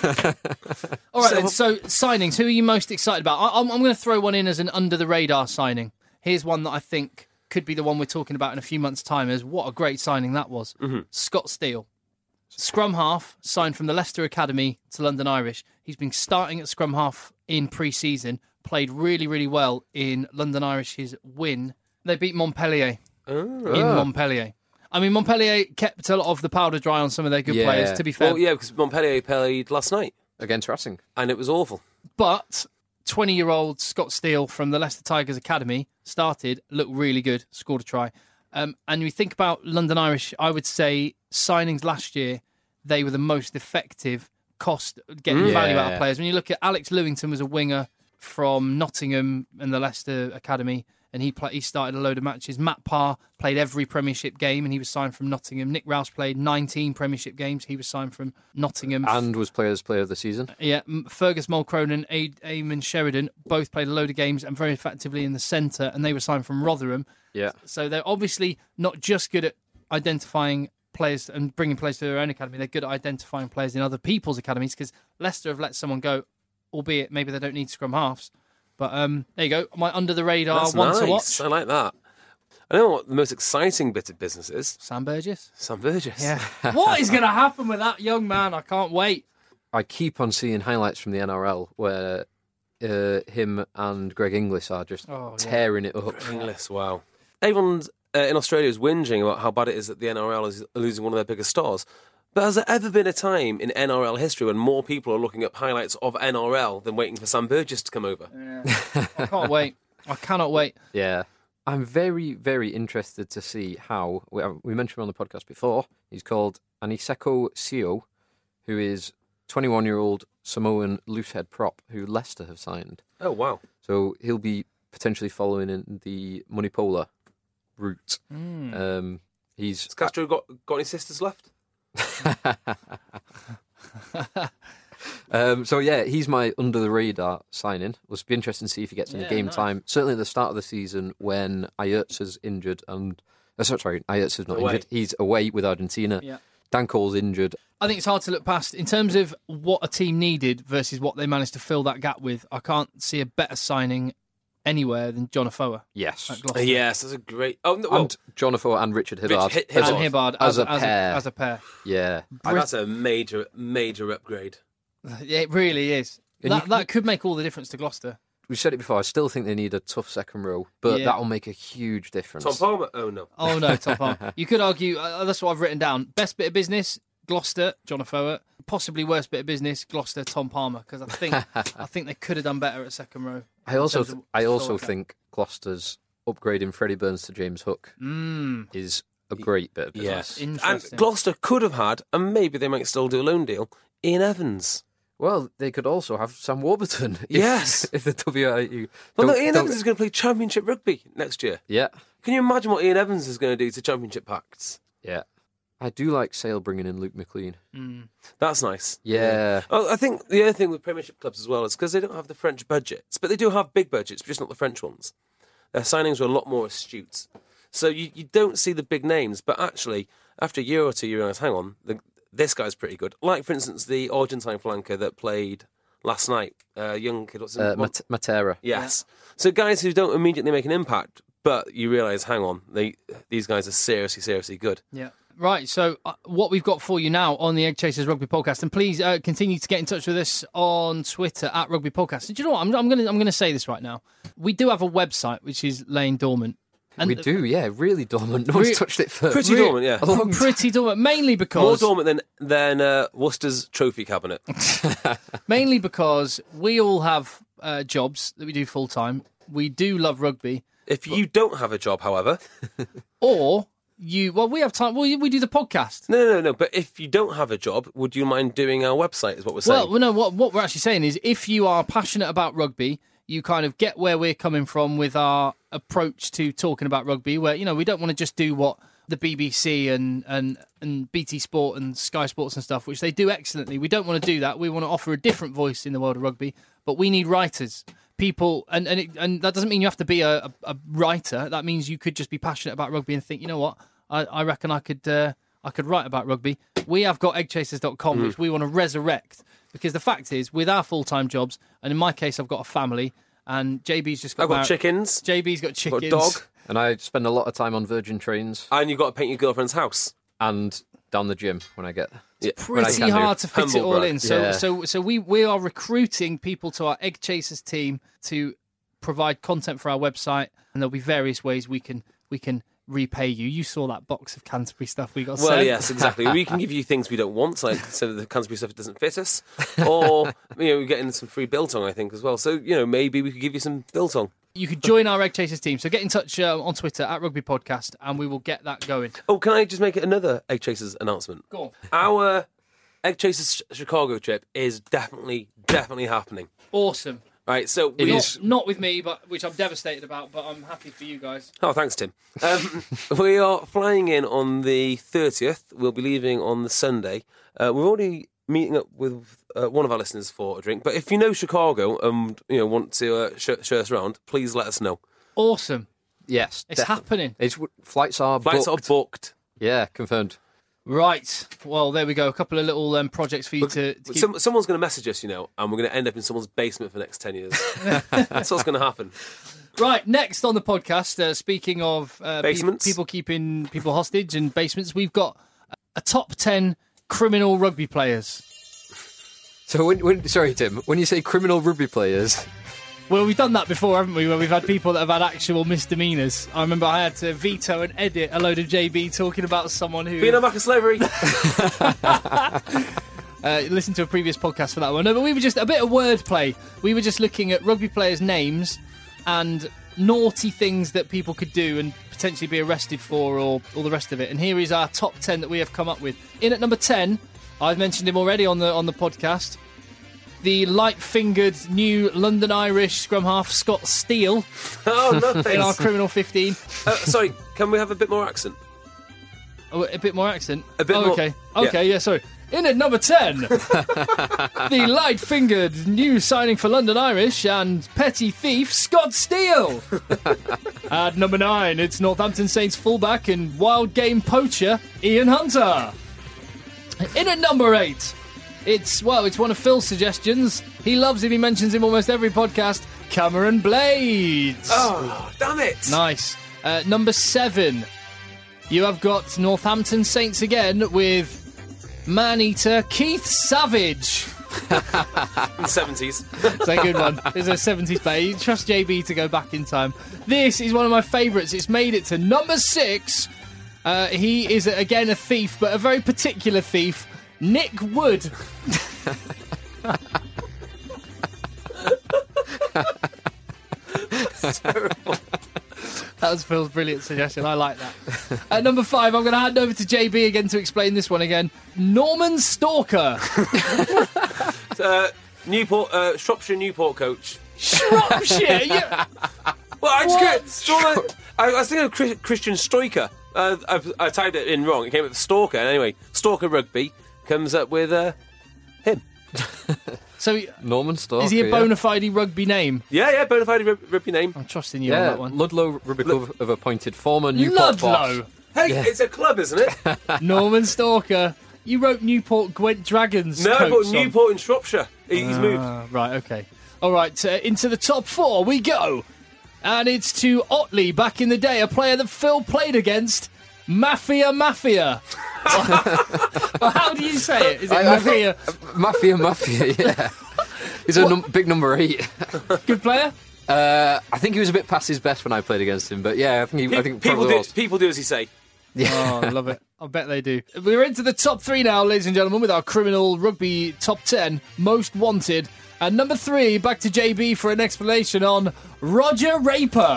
All right, then, so signings. Who are you most excited about? I, I'm, I'm going to throw one in as an under the radar signing. Here's one that I think could be the one we're talking about in a few months' time. As what a great signing that was. Mm-hmm. Scott Steele, scrum half, signed from the Leicester Academy to London Irish. He's been starting at scrum half in pre-season. Played really, really well in London Irish's win. They beat Montpellier Oh. in Montpellier. I mean, Montpellier kept a lot of the powder dry on some of their good Yeah. players, to be fair. Well, yeah, because Montpellier played last night, against Racing. and it was awful. But twenty-year-old Scott Steele from the Leicester Tigers Academy started, looked really good, scored a try. Um, and you think about London Irish, I would say signings last year, they were the most effective cost getting Mm. value out of Yeah. players. When you look at Alex Lewington was a winger from Nottingham and the Leicester Academy, and he play, he started a load of matches. Matt Parr played every Premiership game, and he was signed from Nottingham. Nick Rouse played nineteen Premiership games. He was signed from Nottingham. And was Players Player of the Season. Yeah, M- Fergus Mulcronin, A- Eamon Sheridan both played a load of games and very effectively in the centre, and they were signed from Rotherham. Yeah. So they're obviously not just good at identifying players and bringing players to their own academy, they're good at identifying players in other people's academies, because Leicester have let someone go, albeit maybe they don't need scrum halves. But um, there you go, my under-the-radar That's one nice. to watch. I like that. I know what the most exciting bit of business is. Sam Burgess. Sam Burgess. Yeah. What is going to happen with that young man? I can't wait. I keep on seeing highlights from the N R L where uh, him and Greg Inglis are just Oh, yeah. tearing it up. Inglis, wow. Everyone uh, in Australia is whinging about how bad it is that the N R L is losing one of their biggest stars. But has there ever been a time in N R L history when more people are looking up highlights of N R L than waiting for Sam Burgess to come over? I can't wait. I cannot wait. Yeah. I'm very, very interested to see how, we, we mentioned him on the podcast before, he's called Aniseko Sio, who is twenty-one-year-old Samoan loosehead prop who Leicester have signed. Oh, wow. So he'll be potentially following in the Munipola route. Mm. Um, he's Has Castro got, got any sisters left? um, so yeah, he's my under the radar signing. Will be interesting to see if he gets any Yeah, game nice. time. Certainly at the start of the season when Ayert's injured and uh, sorry, sorry, Ayert's not Away. injured. He's away with Argentina. Yeah. Dan Cole's injured. I think it's hard to look past in terms of what a team needed versus what they managed to fill that gap with. I can't see a better signing anywhere than John Afoa Yes, at Uh, Gloucester. yes, that's a great... Oh, no, well, and John Afoe and Richard Hibbard. Rich- as, and Hibbard as, as, a as pair. as a pair. yeah, that's a major, major upgrade. It really is. And That you- that could make all the difference to Gloucester. we've said it before. I still think they need a tough second row, but Yeah. that'll make a huge difference. Tom Palmer? Oh, no. Oh no, top half. You could argue uh, that's what I've written down. Best bit of business, Gloucester, John Afoa. Possibly worst bit of business, Gloucester, Tom Palmer. Because I think I think they could have done better at second row. I also, in terms th- of I also forward count. think Gloucester's upgrading Freddie Burns to James Hook Mm, is a great bit of business. Yes. And interesting. Gloucester could have had, and maybe they might still do a loan deal, Ian Evans. Well, they could also have Sam Warburton. If, Yes. if the W I U. Well, no, don't- Ian don't- Evans is going to play Championship rugby next year. Yeah, Can you imagine what Ian Evans is going to do to Championship pacts? yeah. I do like Sale bringing in Luke McLean. Mm. That's nice. Yeah. Oh, I think the other thing with Premiership clubs as well is because they don't have the French budgets, but they do have big budgets, but just not the French ones. Their signings were a lot more astute. So you, you don't see the big names, but actually, after a year or two, you realise, hang on, the, this guy's pretty good. Like, for instance, the Argentine flanker that played last night, uh, young kid, what's his Uh, name? Mat- Matera. Yes. So guys who don't immediately make an impact, but you realise, hang on, they these guys are seriously, seriously good. Yeah. Right, so uh, what we've got for you now on the Egg Chasers Rugby Podcast, and please uh, continue to get in touch with us on Twitter at Rugby Podcast. And do you know what? I'm, I'm going to I'm going to say this right now. We do have a website which is laying dormant. And we do, yeah, really dormant. No one's Re- touched it for Pretty re- dormant, yeah. a long time. Pretty dormant, mainly More because dormant than than uh, Worcester's trophy cabinet. mainly because we all have uh, jobs that we do full time. We do love rugby, If you don't have a job, however, or you well, we have time. Well, we do the podcast. no, no, no, no. But if you don't have a job, would you mind doing our website? Is what we're saying. Well, no, what what we're actually saying is, if you are passionate about rugby, you kind of get where we're coming from with our approach to talking about rugby, where, you know, we don't want to just do what the B B C and, and, and B T Sport and Sky Sports and stuff, which they do excellently. We don't want to do that. We want to offer a different voice in the world of rugby, but we need writers, people, and and, it, and that doesn't mean you have to be a, a, a writer. That means you could just be passionate about rugby and think, you know what, I, I reckon I could uh, I could write about rugby. We have got egg chasers dot com, mm. which we want to resurrect, because the fact is, with our full-time jobs, and in my case, I've got a family, and J B's just got I've got mar- chickens. J B's got chickens. Got a dog. And I spend a lot of time on Virgin Trains And you've got to paint your girlfriend's house. and down the gym when I get Yeah. when I Pretty can do. hard to fit Humble it all brag. in. So, Yeah. so, so we we are recruiting people to our Egg Chasers team to provide content for our website, and there'll be various ways we can we can repay you. You saw that box of Canterbury stuff we got Well, sent. yes, exactly. We can give you things we don't want, like so the Canterbury stuff doesn't fit us, or you know, we're getting some free biltong, I think, as well. So you know, maybe we could give you some biltong. You could join our Egg Chasers team. So get in touch uh, on Twitter at Rugby Podcast, and we will get that going. Oh, can I just make another Egg Chasers announcement? Go on. Our Egg Chasers Chicago trip is definitely, definitely happening. Awesome. Right, so It we is. Not, not with me, but which I'm devastated about, but I'm happy for you guys. Oh, thanks, Tim. Um, we are flying in on the thirtieth. We'll be leaving on the Sunday. Uh, we're already meeting up with uh, one of our listeners for a drink. But if you know Chicago and you know want to uh, sh- show us around, please let us know. Awesome. Yes, It's definitely. happening. It's flights are Flights booked. are booked. Yeah, confirmed. Right. Well, there we go. A couple of little um, projects for you to, to keep... Some, someone's going to message us, you know, and we're going to end up in someone's basement for the next ten years. That's what's going to happen. Right, next on the podcast, uh, speaking of uh, pe- Basements. people keeping people hostage and basements, we've got a top ten criminal rugby players. So, when, when, sorry, Tim, when you say criminal rugby players, Well, we've done that before, haven't we, where we've had people that have had actual misdemeanours. I remember I had to veto and edit a load of J B talking about someone who... Being a back of slavery. Uh, listen to a previous podcast for that one. No, but we were just a bit of wordplay. We were just looking at rugby players' names and naughty things that people could do and potentially be arrested for, or all the rest of it. And here is our top ten that we have come up with. In at number ten, I've mentioned him already on the on the podcast. The light-fingered new London Irish scrum half Scott Steele Oh, no, in our thanks. criminal fifteen. Uh, sorry, can we have a bit more accent? Oh, a bit more accent. A bit oh, more- Okay. Okay. Yeah. Sorry. In at number ten, the light-fingered new signing for London Irish and petty thief Scott Steele. At number nine, it's Northampton Saints fullback and wild game poacher Ian Hunter. In at number eight, it's well, it's one of Phil's suggestions. He loves him. He mentions him almost every podcast. Cameron Blades. Oh, damn it. Nice. Uh, number seven, you have got Northampton Saints again with man-eater Keith Savage. In the seventies. It's a good one. It's a seventies player. You trust J B to go back in time. This is one of my favourites. It's made it to number six. Uh, he is, again, a thief, but a very particular thief. Nick Wood. Terrible. That was Phil's brilliant suggestion. I like that. At number five, I'm going to hand over to J B again to explain this one again. Norman Stalker. Uh, Newport, uh, Shropshire Newport coach. Shropshire. Yeah. Well, I just What? couldn't- saw that- I, I was thinking of Chris, Christian Stoiker. Uh, I, I typed it in wrong. It came up with Stalker. Anyway, Stalker Rugby comes up with uh, him. So, Norman Stalker. is he a yeah. bona fide rugby name? Yeah, yeah, bona fide rug- rugby name. I'm trusting you on Yeah, that one. Ludlow Rugby Club have appointed former Newport boss. Ludlow. Hey, Yeah. it's a club, isn't it? Norman Stalker. You wrote Newport Gwent Dragons. No, coach but on. Newport in Shropshire. He- He's moved. Ah, right, okay. All right, uh, into the top four we go. And it's to Otley, back in the day, a player that Phil played against. Mafia Mafia. Well, how do you say it? Is it I- I Mafia? think- Mafia, Mafia, yeah. He's a num- big number eight. Good player? Uh, I think he was a bit past his best when I played against him, but yeah, I think he, I think people probably do. was. People do as you say. Oh, I love it. I bet they do. We're into the top three now, ladies and gentlemen, with our criminal rugby top ten most wanted. And number three, back to J B for an explanation on Roger Raper.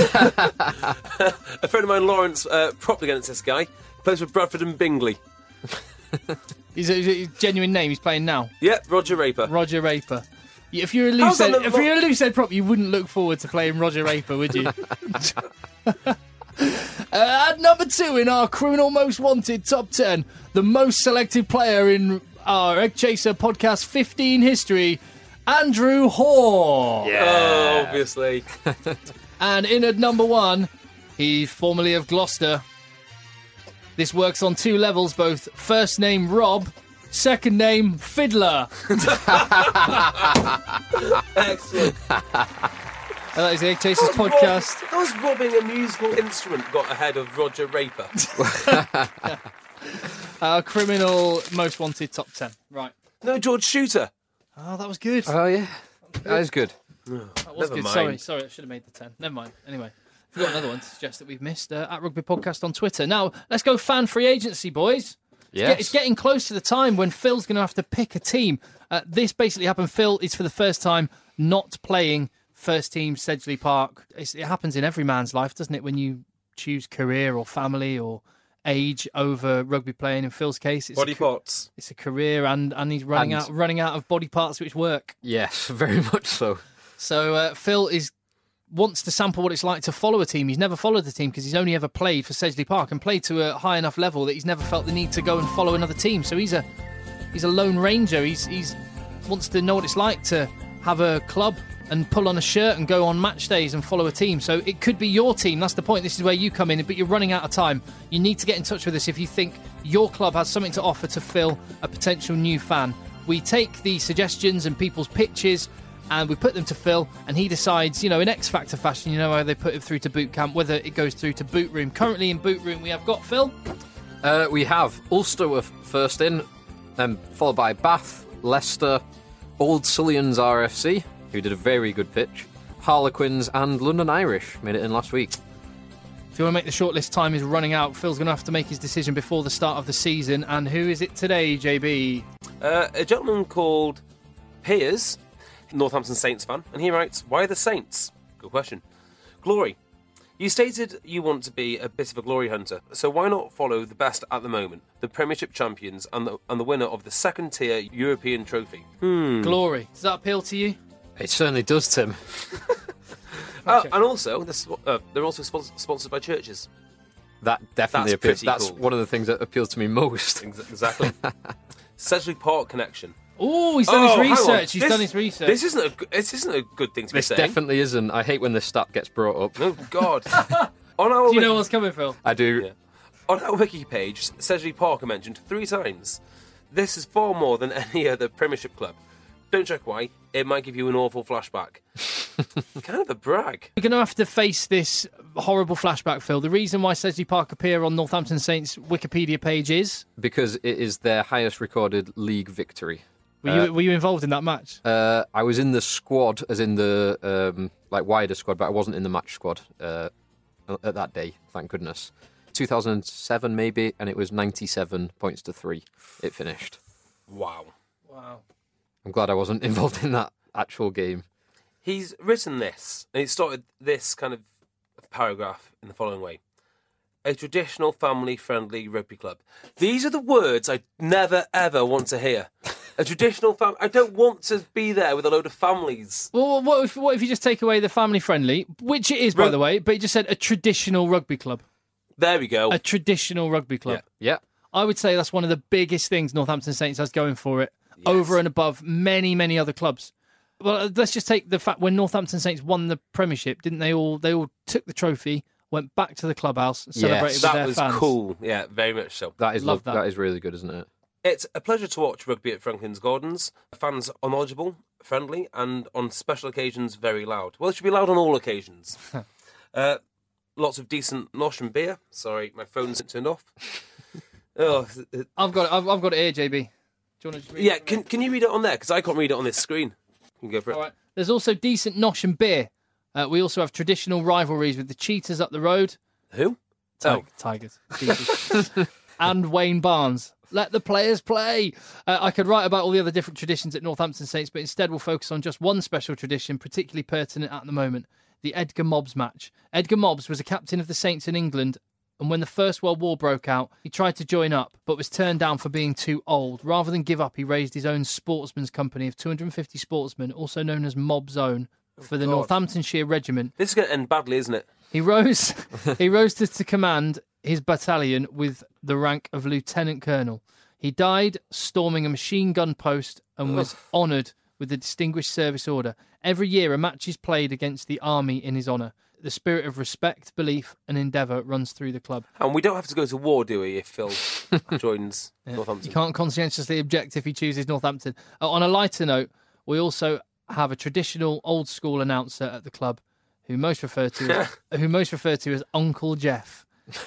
A friend of mine, Lawrence, uh, propped against this guy. Plays for Bradford and Bingley. He's a, he's a genuine name. He's playing now. Yep, Roger Raper. Roger Raper. If you're a How's loose that head, not- if you're a loose head prop, you wouldn't look forward to playing Roger Raper, would you? uh, at number two in our criminal most wanted top ten, the most selected player in our Egg Chaser podcast fifteen history, Andrew Hoare. Oh, obviously. And in at number one, he's formerly of Gloucester. This works on two levels, both first name Rob, second name Fiddler. Excellent. And that is the Egg Chasers How's podcast. Rob- How's robbing a musical instrument got ahead of Roger Raper? Our criminal most wanted top ten. Right. No, George Shooter. Oh, that was good. Oh, yeah. That is good. That was never good. mind. Sorry, sorry, I should have made the ten. Never mind. Anyway, if you've got another one to suggest that we've missed, uh, at Rugby Podcast on Twitter. Now, let's go fan free agency, boys. It's, Yes. get- it's getting close to the time when Phil's going to have to pick a team. Uh, this basically happened. Phil is for the first time not playing first team Sedgley Park. It's, it happens in every man's life, doesn't it? When you choose career or family or age over rugby playing. In Phil's case, it's Body a, ca- parts. it's a career, and, and he's running And- out running out of body parts which work. Yes, very much so. So uh, Phil is wants to sample what it's like to follow a team. He's never followed the team because he's only ever played for Sedgley Park and played to a high enough level that he's never felt the need to go and follow another team. So he's a he's a lone ranger. He's he's wants to know what it's like to have a club and pull on a shirt and go on match days and follow a team. So it could be your team. That's the point. This is where you come in, but you're running out of time. You need to get in touch with us if you think your club has something to offer to Phil, a potential new fan. We take the suggestions and people's pitches and we put them to Phil, and he decides, you know, in X Factor fashion, you know how they put it through to boot camp, whether it goes through to boot room. Currently in boot room, we have got Phil. Uh, we have Ulster with first in, then followed by Bath, Leicester, Old Sullians R F C, who did a very good pitch, Harlequins, and London Irish made it in last week. If you want to make the shortlist, time is running out. Phil's going to have to make his decision before the start of the season. And who is it today, J B? Uh, a gentleman called Piers, Northampton Saints fan, and he writes, "Why the Saints?" Good question. Glory. You stated you want to be a bit of a glory hunter, so why not follow the best at the moment, the Premiership champions and the, and the winner of the second-tier European trophy? Hmm. Glory. Does that appeal to you? It certainly does, Tim. Oh, and also, this, uh, they're also spons- sponsored by churches. That definitely That's appeals. pretty That's cool. one of the things that appeals to me most. Ex- Exactly. Sedgley Park connection. Oh, he's done Oh, his hang on. research. He's This- done his research. This isn't a g- this isn't a good thing to This be saying. definitely isn't. I hate when this stat gets brought up. Oh God. On our Do you wiki- know what's coming, Phil? I do. Yeah. On our wiki page, Sedgley Park are mentioned three times. This is far more than any other Premiership club. Don't check why. It might give you an awful flashback. Kind of a brag. We're going to have to face this horrible flashback, Phil. The reason why Sedgley Park appear on Northampton Saints' Wikipedia page is... Because it is their highest recorded league victory. Were Uh, you, were you involved in that match? Uh, I was in the squad, as in the um, like wider squad, but I wasn't in the match squad uh, at that day. Thank goodness. two thousand seven maybe, and it was ninety-seven points to three. It finished. Wow. Wow. I'm glad I wasn't involved in that actual game. He's written this, and he started this kind of paragraph in the following way. A traditional family-friendly rugby club. These are the words I never, ever want to hear. A traditional family... I don't want to be there with a load of families. Well, what if, what if you just take away the family-friendly, which it is, by Rug- the way, but it just said a traditional rugby club. There we go. A traditional rugby club. Yeah. I would say that's one of the biggest things Northampton Saints has going for it, Yes. over and above many, many other clubs. Well, let's just take the fact when Northampton Saints won the Premiership, didn't they all? They all took the trophy, went back to the clubhouse, celebrated with that their was fans. cool. Yeah, very much so. That is Love lo- that. that is really good, isn't it? It's a pleasure to watch rugby at Franklin's Gardens. Fans are knowledgeable, friendly, and on special occasions, very loud. Well, it should be loud on all occasions. uh, lots of decent nosh and beer. Sorry, my phone's turned off. oh, it- I've got it. I've, I've got it here, J B. Do you want to just read yeah. it? Can can you read it on there? Because I can't read it on this screen. You can go for it. All right. There's also decent nosh and beer. Uh, we also have traditional rivalries with the Cheetahs up the road. Who? Tig- Tigers. Jesus. And Wayne Barnes. Let the players play. Uh, I could write about all the other different traditions at Northampton Saints, but instead we'll focus on just one special tradition, particularly pertinent at the moment, the Edgar Mobbs match. Edgar Mobbs was a captain of the Saints in England, and when the First World War broke out, he tried to join up, but was turned down for being too old. Rather than give up, he raised his own sportsman's company of two hundred fifty sportsmen, also known as Mobbs Own, for the God. Northamptonshire Regiment. This is going to end badly, isn't it? He rose he rose to, to command his battalion with the rank of lieutenant colonel. He died storming a machine gun post and was honoured with the Distinguished Service Order. Every year a match is played against the army in his honour. The spirit of respect, belief and endeavour runs through the club. And we don't have to go to war, do we, if Phil joins Northampton? You can't conscientiously object if he chooses Northampton. Uh, on a lighter note, we also have a traditional old school announcer at the club who most refer to who most refer to as Uncle Jeff.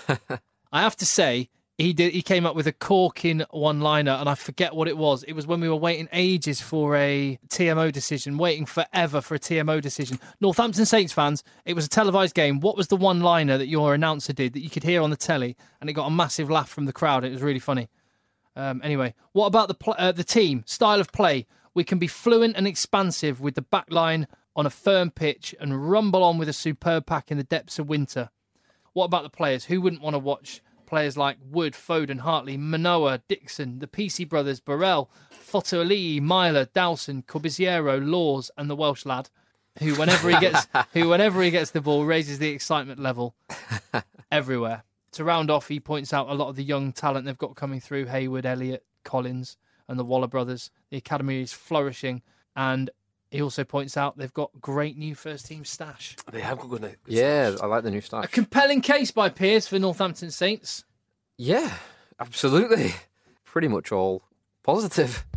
I have to say, he did. He came up with a corking one-liner, and I forget what it was. It was when we were waiting ages for a T M O decision, waiting forever for a T M O decision. Northampton Saints fans, it was a televised game. What was the one-liner that your announcer did that you could hear on the telly, and it got a massive laugh from the crowd? It was really funny. Um, anyway, what about the pl- uh, the team style of play? We can be fluent and expansive with the back line on a firm pitch and rumble on with a superb pack in the depths of winter. What about the players? Who wouldn't want to watch players like Wood, Foden, Hartley, Manoa, Dixon, the P C brothers, Burrell, Fotolii, Myler, Dowson, Corbisiero, Laws, and the Welsh lad, who whenever he gets who whenever he gets the ball raises the excitement level everywhere. To round off, he points out a lot of the young talent they've got coming through: Hayward, Elliott, Collins, and the Waller brothers. The academy is flourishing, and he also points out they've got great new first-team stash. They have got good, good Yeah, stash. I like the new A stash. compelling case by Pearce for Northampton Saints. Yeah, absolutely. Pretty much all positive.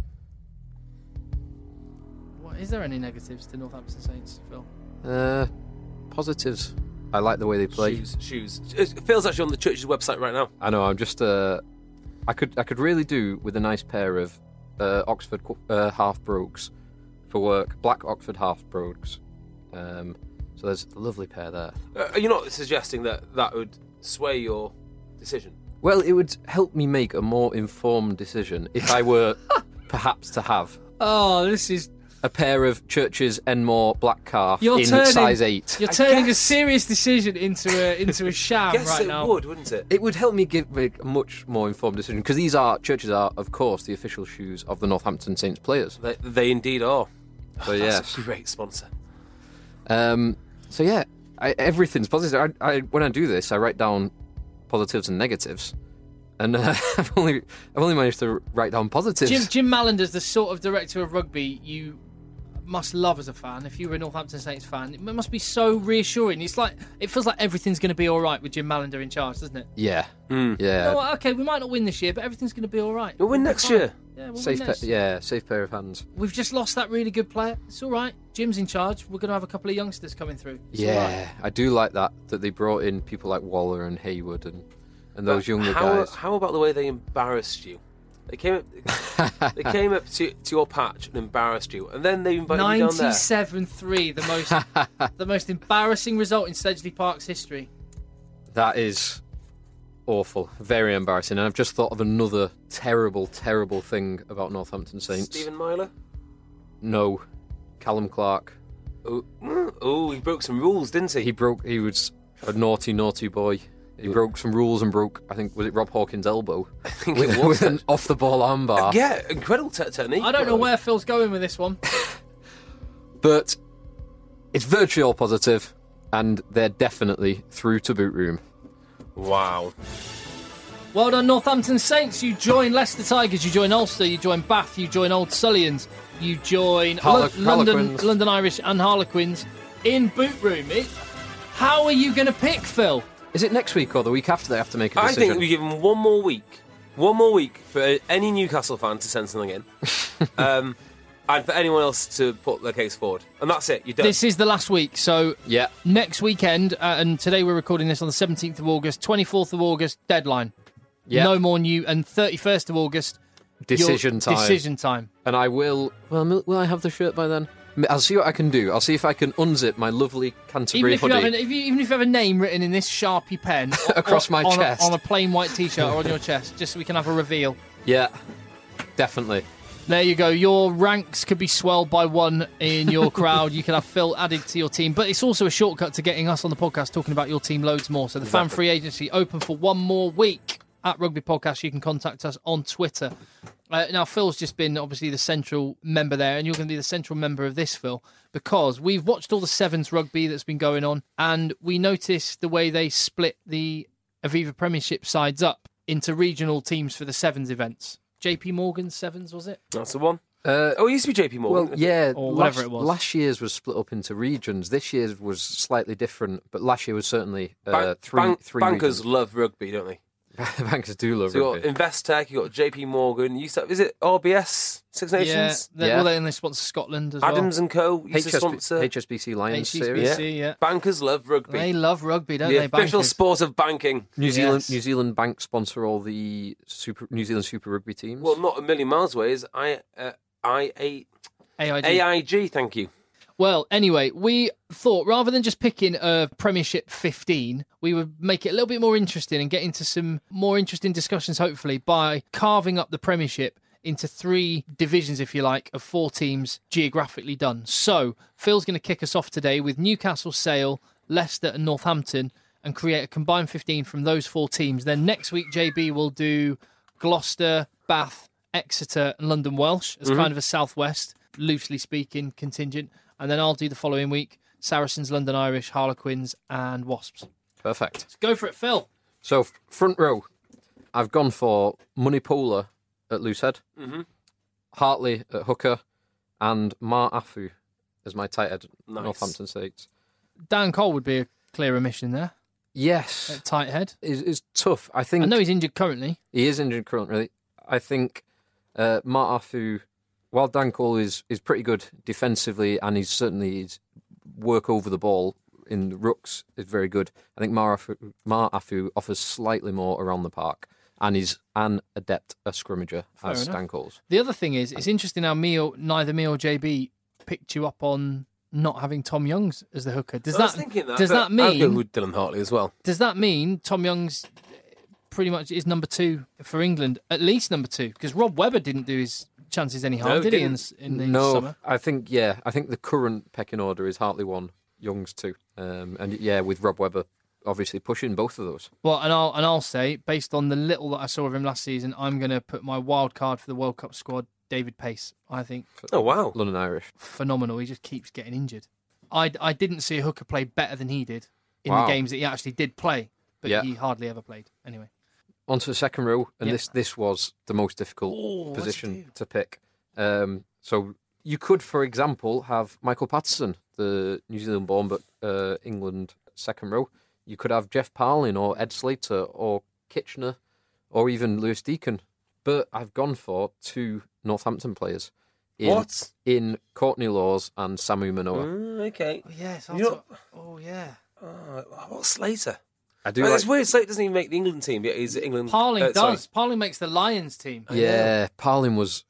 What, is there any negatives to Northampton Saints, Phil? Uh, positives. I like the way they play. Shoes, shoes. It feels actually on the church's website right now. I know. I'm just. Uh, I could. I could really do with a nice pair of uh, Oxford uh, half brogues for work. Black Oxford half brogues. Um, so there's a lovely pair there. Uh, are you not suggesting that that would sway your decision? Well, it would help me make a more informed decision if I were perhaps to have Oh, this is... a pair of Church's Enmore black calf You're in turning, size eight. You're I turning guess- a serious decision into a into a sham Yes, right it now. would, wouldn't it? It would help me give make a much more informed decision because these are Churches are, of course, the official shoes of the Northampton Saints players. They, they indeed are. So yeah, That's a great sponsor. um, so yeah, I, everything's positive. I, I, when I do this, I write down positives and negatives, and uh, I've only I've only managed to write down positives. Jim Jim Mallander's the sort of director of rugby you must love as a fan. If you were a Northampton Saints fan, it must be so reassuring. It's like it feels like everything's going to be all right with Jim Mallander in charge, doesn't it? Yeah, Mm. yeah, You know what? Okay, we might not win this year, but everything's going to be all right. We'll win We'll be next fine. year. Yeah, we'll safe, win pa- next. yeah, safe pair of hands. We've just lost that really good player. It's all right. Jim's in charge. We're going to have a couple of youngsters coming through. It's all Yeah, right. I do like that that they brought in people like Waller and Hayward and and those But younger how, guys. How about the way they embarrassed you? They came up, they came up to, to your patch and embarrassed you, and then they invited you down there. ninety-seven three, the most the most embarrassing result in Sedgley Park's history. That is awful, very embarrassing. And I've just thought of another terrible, terrible thing about Northampton Saints. Stephen Myler? No, Callum Clark. Oh, oh, he broke some rules, didn't he? He broke. He was a naughty, naughty boy. He broke some rules and broke. I think was it Rob Hawkins' elbow I think with, it was. with an off-the-ball armbar. Yeah, incredible te- technique. I don't know by the way. where Phil's going with this one. But it's virtually all positive, and they're definitely through to boot room. Wow. Well done, Northampton Saints. You join Leicester Tigers, you join Ulster, you join Bath, you join Old Sullivans, you join Harle- Lo- London, Harlequins. London Irish and Harlequins in boot room. It, how are you going to pick, Phil? Is it next week or the week after they have to make a I decision? think we give them one more week. One more week for any Newcastle fan to send something in. um, and for anyone else to put their case forward. And that's it. You're done. This is the last week, so Yeah. next weekend, uh, and today we're recording this on the seventeenth of August, twenty-fourth of August, deadline. Yeah. No more new, and thirty-first of August, Decision your- time. Decision time. And I will. Well, will- will I have the shirt by then? I'll see what I can do. I'll see if I can unzip my lovely Even Canterbury if, you hoodie. have an, if you, even if you have a name written in this Sharpie pen Across or- my on chest. a, on a plain white T-shirt or on your chest, just so we can have a reveal. Yeah, definitely. There you go. Your ranks could be swelled by one in your crowd. You can have Phil added to your team. But it's also a shortcut to getting us on the podcast talking about your team loads more. So the Exactly. fan free agency open for one more week at Rugby Podcast. You can contact us on Twitter. Uh, now, Phil's just been obviously the central member there, and you're going to be the central member of this, Phil, because we've watched all the Sevens rugby that's been going on, and we noticed the way they split the Aviva Premiership sides up into regional teams for the Sevens events. J P Morgan Sevens, was it? That's the one. Uh, Oh, it used to be J P Morgan. well, yeah, Or last, whatever it was. last year's was split up into regions. This year's was slightly different, but last year was certainly uh, Ban- three. ban- three bankers regions. love rugby, don't they? Bankers do love So you rugby. got Investec, you got J P Morgan. You used to, is it R B S Six Nations? Yeah, they, Yeah. well, they only sponsor Scotland as Adams well. and Co. used to H S B, sponsor. H S B C Lions H S B C, series. yeah. Bankers love rugby. They love rugby, don't the they? official bankers? sport of banking. New Zealand, Yes. New Zealand Bank sponsor all the super New Zealand Super Rugby teams. Well, not a million miles away is I uh, I A A I G. A I G. Thank you. Well, anyway, we thought rather than just picking a Premiership fifteen, we would make it a little bit more interesting and get into some more interesting discussions, hopefully, by carving up the Premiership into three divisions, if you like, of four teams geographically done. So, Phil's going to kick us off today with Newcastle, Sale, Leicester and Northampton and create a combined fifteen from those four teams. Then next week, J B will do Gloucester, Bath, Exeter and London Welsh as kind of a southwest, loosely speaking, contingent. And then I'll do the following week Saracens, London Irish, Harlequins and Wasps. Perfect. Let's go for it, Phil. So f- front row, I've gone for Munipola at Loosehead, Mm-hmm. Hartley at hooker, and Mar Afu as my tight head. Nice. Northampton Saints. Dan Cole would be a clear omission there Yes, at tight head. is is tough. I think I know he's injured currently. he is injured currently. I think uh, Mar Afu, while Dan Cole is, is pretty good defensively and he's certainly his work over the ball in the rucks is very good. I think Mar Afu, Mar Afu offers slightly more around the park and is an adept a scrummager Fair as enough. Dan Cole's. The other thing is, it's interesting how me or, neither me or J B picked you up on not having Tom Youngs as the hooker. Does I was that thinking that. does but that I'll go mean with Dylan Hartley as well. does that mean Tom Youngs pretty much is number two for England, at least number two? Because Rob Webber didn't do his chances any harm, No, did he? In, didn't. in the no, summer, I think, yeah, I think the current pecking order is Hartley one, Youngs two. Um, and yeah, with Rob Webber obviously pushing both of those. well, and I'll and I'll say, based on the little that I saw of him last season, I'm going to put my wild card for the World Cup squad, David Pace. I think Oh, wow. London Irish. phenomenal. He just keeps getting injured. I, I didn't see a hooker play better than he did in Wow. the games that he actually did play, but Yeah. he hardly ever played. Anyway, On to the second row, and Yeah. this this was the most difficult Oh, what's position it do? to pick. Um, so you could, for example, have Michael Patterson, the New Zealand-born but uh, England second row. You could have Jeff Parlin or Ed Slater or Kitchener or even Lewis Deacon. But I've gone for two Northampton players in, What? in Courtney Laws and Samu Manoa. Mm, okay. oh, yes, You know- oh yeah. Oh, what's Slater? I do Oh, like, it's weird. Slater doesn't even make the England team, yet he's England. Parling uh, sorry. does. Parling makes the Lions team. yeah, Parlin was.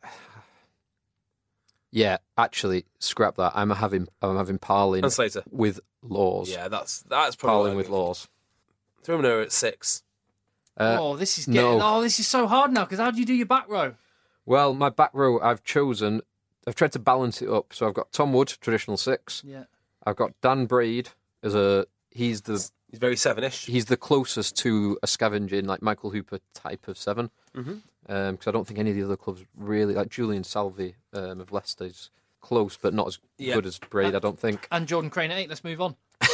Yeah, actually, scrap that. I'm having I'm having Parlin And Slater. with Laws. Yeah, that's that's probably Parlin with Laws. Throw him over at six. Uh, oh, this is getting. no. Oh, this is so hard now. Because how do you do your back row? Well, my back row, I've chosen. I've tried to balance it up. So I've got Tom Wood, traditional six. Yeah. I've got Dan Braid as a. He's the He's very seven-ish. he's the closest to a scavenging like Michael Hooper type of seven. Mm-hmm. Um, because I don't think any of the other clubs really like Julian Salvi um, of Leicester is close, but not as Yeah. good as Braid. I don't think. And Jordan Crane at eight. Let's move on.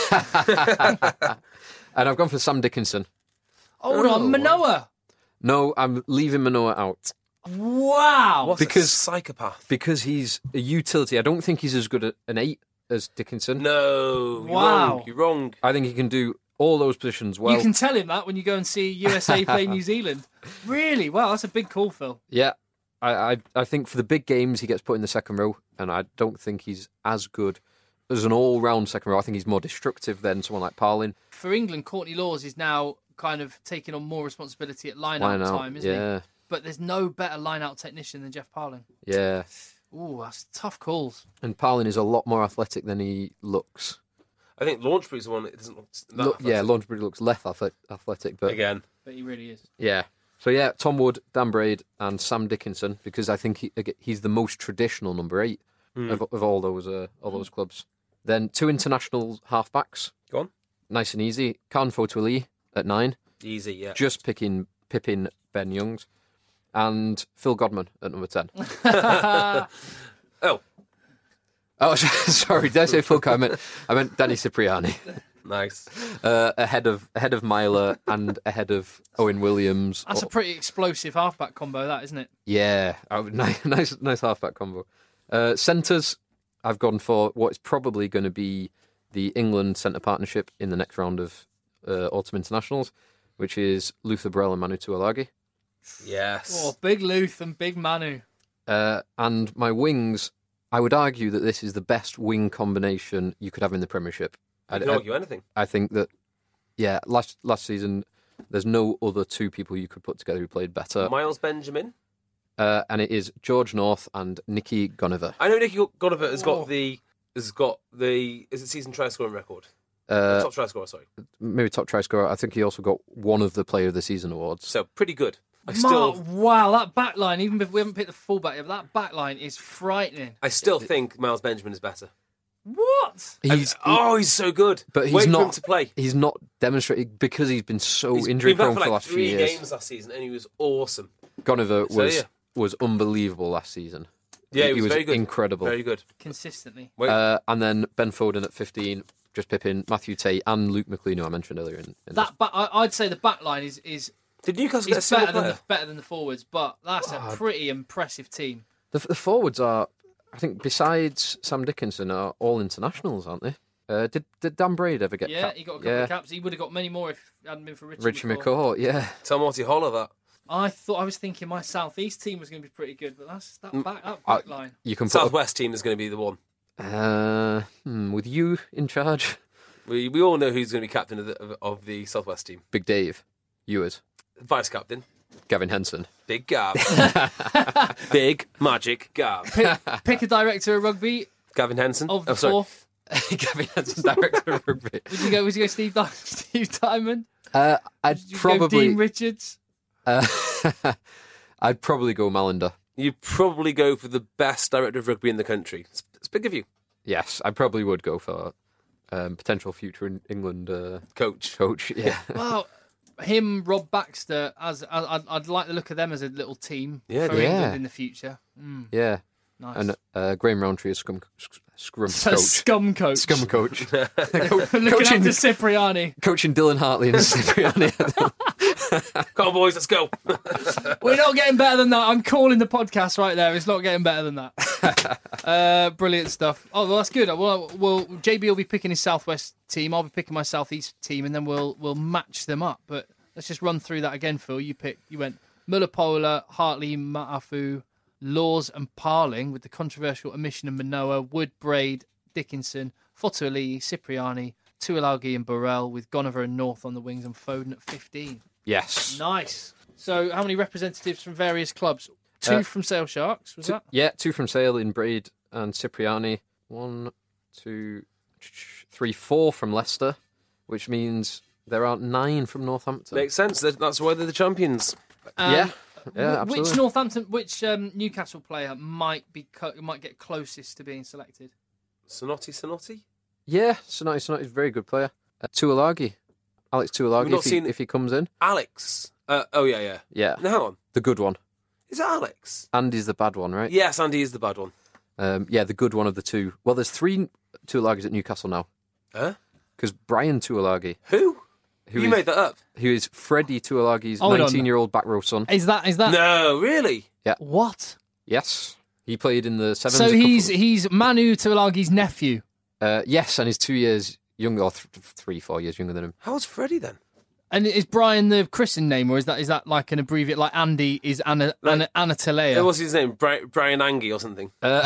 And I've gone for Sam Dickinson. Hold on, Manoa. No, I'm leaving Manoa out Wow. What Because- a psychopath. because he's a utility. I don't think he's as good at an eight as Dickinson. No. You're Wow. wrong. You're wrong. I think he can do all those positions well. you can tell him that when you go and see U S A play New Zealand. Really? Wow, that's a big call, Phil. Yeah, I, I, I think for the big games, he gets put in the second row, and I don't think he's as good as an all-round second row. I think he's more destructive than someone like Parlin. For England, Courtney Laws is now kind of taking on more responsibility at line-out Line out, time, isn't yeah. he? But there's no better line-out technician than Jeff Parlin. Yeah. Ooh, that's tough calls. And Parlin is a lot more athletic than he looks. I think Launchbury's the one that doesn't look that Look, yeah, athletic. Launchbury looks less athle- athletic, but Again. But he really is. yeah. So yeah, Tom Wood, Dan Braid, and Sam Dickinson, because I think he, he's the most traditional number eight Mm. of, of all those uh, all those clubs. Then two international halfbacks, Go on. nice and easy. Khan Fotuali at nine, Easy, yeah. just picking Pippin Ben Youngs, and Phil Godman at number ten. Oh, Oh, sorry, did I say Phil? I meant I meant Danny Cipriani. nice. Uh, ahead of ahead of Myler and ahead of Owen Williams. That's a pretty explosive halfback combo, that, isn't it? Yeah, oh, nice, nice, nice halfback combo. Uh, centres, I've gone for what is probably going to be the England centre partnership in the next round of uh, autumn internationals, which is Luther Burrell and Manu Tuilagi. Yes. Oh, big Luth and big Manu. Uh, and my wings, I would argue that this is the best wing combination you could have in the Premiership. You I, can I- argue anything. I think that, yeah, last last season, there's no other two people you could put together who played better. Miles Benjamin. Uh, and it is George North and Nicky Goniver. I know Nicky Goniver has Oh. got the has got the is it season try scoring record? Uh, Top try scorer, sorry. maybe top try scorer. I think he also got one of the Player of the Season awards. So pretty good. I Mark, still wow, that back line, even if we haven't picked the fullback yet, but that back line is frightening. I still think Miles Benjamin is better. What? He's, And- oh, he's so good. but he's Wait not for him to play. He's not demonstrating because he's been so He's injury been back prone for for like the last few three years. games last season, and he was awesome. Goniver So, was yeah. was unbelievable last season. Yeah, he was, very good. incredible. Very good. Consistently. Wait, Uh, and then Ben Foden at fifteen, just Pippin, Matthew Tate, and Luke McLean, who I mentioned earlier. In, in That ba- I- I'd say the back line is, is, did Newcastle get a is single better, than player? the, better than the forwards, but that's a pretty impressive team. the, the forwards are, I think, besides Sam Dickinson, are all internationals, aren't they? Uh, did did Dan Braid ever get Yeah, cap- he got a couple yeah. of caps. He would have got many more if it hadn't been for Richie, Richie McCaw. McCaw, yeah. Tell Marty Holler that. I thought I was thinking my southeast team was going to be pretty good, but that's that back that I- back line. You can put Southwest team is going to be the one. uh, hmm, with you in charge, We we all know who's going to be captain of the, of, of the Southwest team. Big Dave, Ewers, Vice captain, Gavin Henson. Big Gav. Big Magic Gav. Pick, pick a director of rugby Gavin Henson. of the oh, sorry. four. Gavin Henson, director of rugby. Would you go? Would you go Steve Di- Steve Diamond? Uh, I'd Would you go probably, Dean Richards? uh, I'd probably go Malander. You probably go for the best director of rugby in the country. It's, it's big of you, Yes, I probably would go for um, potential future in England uh, coach. coach. Yeah, Well, him, Rob Baxter. As I- I'd, I'd like the look of them as a little team Yeah, for yeah. England in the future. Mm, yeah. nice. And uh, Graham Roundtree is scrum, sc- scrum So coach. scum coach. Scum coach. Co- Looking coaching, after Cipriani. coaching Dylan Hartley and Cipriani. Come on, boys, let's go. We're not getting better than that. I'm calling the podcast right there. It's not getting better than that. uh, brilliant stuff. Oh, well, that's good. Well, well, J B will be picking his Southwest team. I'll be picking my Southeast team, and then we'll we'll match them up. But let's just run through that again, Phil. You picked. You went Muller-Pola, Hartley, Matafu, Laws, and Parling with the controversial omission of Manoa, Wood, Braid, Dickinson, Fotuali, Cipriani, Tuilagi, and Burrell with Goniver and North on the wings, and Foden at fifteen. Yes. Nice. So, how many representatives from various clubs? Two Uh, from Sale Sharks, was Two- that? yeah, two from Sale in Braid and Cipriani. One, two, three, four from Leicester, which means there are nine from Northampton. Makes sense. That- That's why they're the champions. Um, yeah, wh- yeah, Which absolutely. Northampton, which um, Newcastle player might be co- might get closest to being selected? Sonotti, Sonotti? Yeah, Sonati Sonati is a very good player. Uh, Tuilagi, Alex We've Tuilagi, not if he, seen- if he comes in. Alex. Uh, oh, yeah, yeah. Yeah, Now, hang on. the good one. Is it Alex? Andy's the bad one, right? Yes, Andy is the bad one. Um, yeah, the good one of the two. Well, there's three Tuilagis at Newcastle now. Huh? Because Brian Tuilagi, Who? who you is, made that up? who is Freddie Tuilagi's Hold on. nineteen-year-old back row son. Is that is that No, really? what? Yes, he played in the sevens. So a couple- he's he's Manu Tuilagi's nephew. uh, yes, and he's two years younger, or th- three, four years younger than him. How's Freddie then? And is Brian the christened name, or is that is that like an abbreviate, like Andy is Anna, Like- Anna, Anatalea? What's his name? Bri- Brian Angie or something? Uh,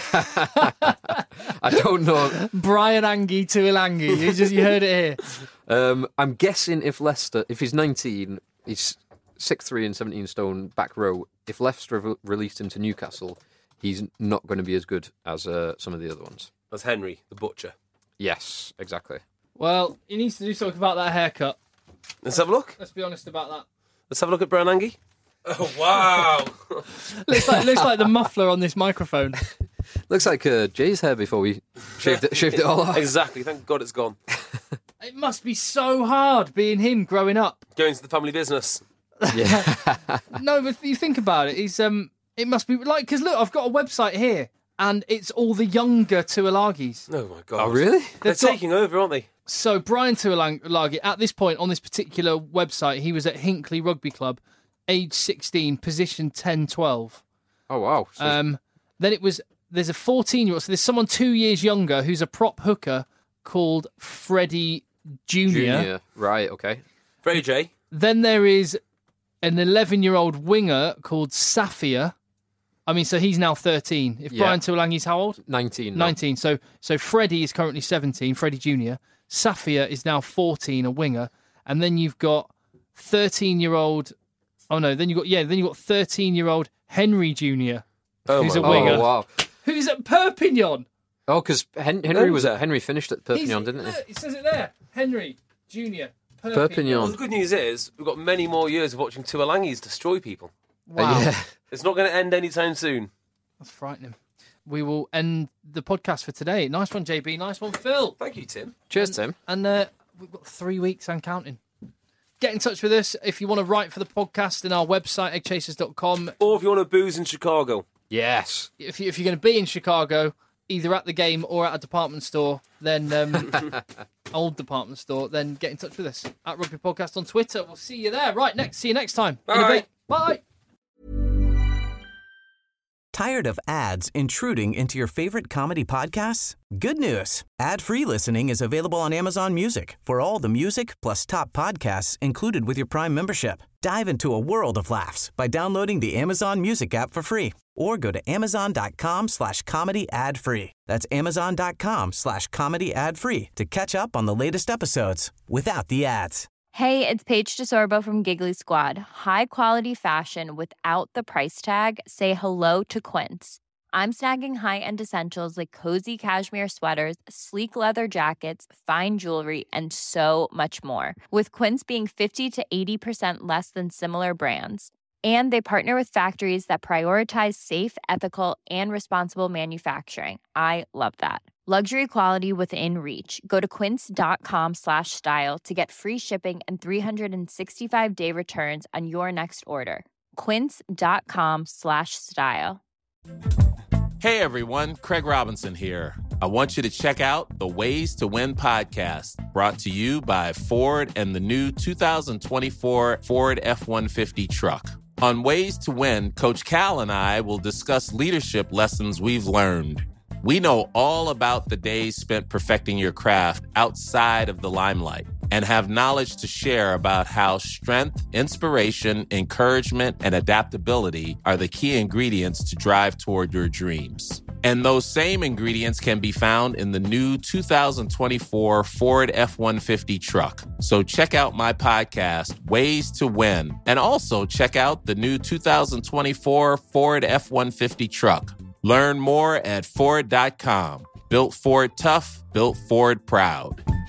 I don't know. Brian Angie Tuilangi. You just you heard it here. Um, I'm guessing if Leicester, if he's nineteen, he's six three and seventeen stone back row. If Leicester re- released him to Newcastle, he's not going to be as good as uh, some of the other ones. That's Henry, the butcher. Yes, exactly. Well, he needs to do something about that haircut. Let's have a look. Let's be honest about that. Let's have a look at Brian Angie. Oh, wow. Looks like looks like the muffler on this microphone. Looks like uh, Jay's hair before we shaved it, shaved it all off. Exactly. Thank God it's gone. It must be so hard being him growing up. Going to the family business. Yeah. No, but you think about it, he's um, it must be like because look, I've got a website here, and it's all the younger Tuilagis. Oh, my God. Oh, really? They're They've got- taking over, aren't they? So Brian Tuilagi, at this point on this particular website, he was at Hinckley Rugby Club, age sixteen, position ten twelve. Oh, wow. So Um, then it was, there's a fourteen-year-old, so there's someone two years younger who's a prop hooker called Freddie Junior Junior. Right, okay. Freddie J. Then there is an eleven-year-old winger called Safia. I mean, so he's now thirteen. If Yeah. Brian Tuilangi's how old? nineteen. now. nineteen. So so Freddie is currently seventeen, Freddie Junior Safia is now fourteen, a winger. And then you've got thirteen-year-old... Oh, no, then you've got, yeah, then you've got thirteen-year-old Henry Junior, Oh, who's my a God. winger, Oh, wow. who's at Perpignan. Oh, because Hen- Henry was Look. at Henry finished at Perpignan, He's- didn't he? look, It says it there. Henry Junior Well, Perpignan. the good news is we've got many more years of watching Tuilangis destroy people. Wow. Uh, yeah. It's not going to end anytime soon. That's frightening. We will end the podcast for today. Nice one, J B. Nice one, Phil. Thank you, Tim. Cheers, Tim. And uh, we've got three weeks and counting. Get in touch with us if you want to write for the podcast in our website, egg chasers dot com. Or if you want to booze in Chicago. Yes. If, you, if you're going to be in Chicago, either at the game or at a department store, then um, old department store, then get in touch with us at Rugby Podcast on Twitter. We'll see you there. Right, next. See you next time. In a Bye. bit. Bye. Tired of ads intruding into your favorite comedy podcasts? Good news. Ad-free listening is available on Amazon Music for all the music plus top podcasts included with your Prime membership. Dive into a world of laughs by downloading the Amazon Music app for free or go to amazon.com slash comedy ad free. That's amazon.com slash comedy ad free to catch up on the latest episodes without the ads. Hey, it's Paige DeSorbo from Giggly Squad. High quality fashion without the price tag. Say hello to Quince. I'm snagging high-end essentials like cozy cashmere sweaters, sleek leather jackets, fine jewelry, and so much more. With Quince being fifty to eighty percent less than similar brands. And they partner with factories that prioritize safe, ethical, and responsible manufacturing. I love that. Luxury quality within reach. Go to quince.com slash style to get free shipping and three sixty-five day returns on your next order. Quince.com slash style. Hey everyone, Craig Robinson here. I want you to check out the Ways to Win podcast, brought to you by Ford and the new two thousand twenty-four Ford F one fifty truck. On Ways to Win, Coach Cal and I will discuss leadership lessons we've learned. We know all about the days spent perfecting your craft outside of the limelight and have knowledge to share about how strength, inspiration, encouragement, and adaptability are the key ingredients to drive toward your dreams. And those same ingredients can be found in the new two thousand twenty-four Ford F one fifty truck. So check out my podcast, Ways to Win, and also check out the new two thousand twenty-four Ford F one fifty truck. Learn more at Ford dot com. Built Ford tough, built Ford proud.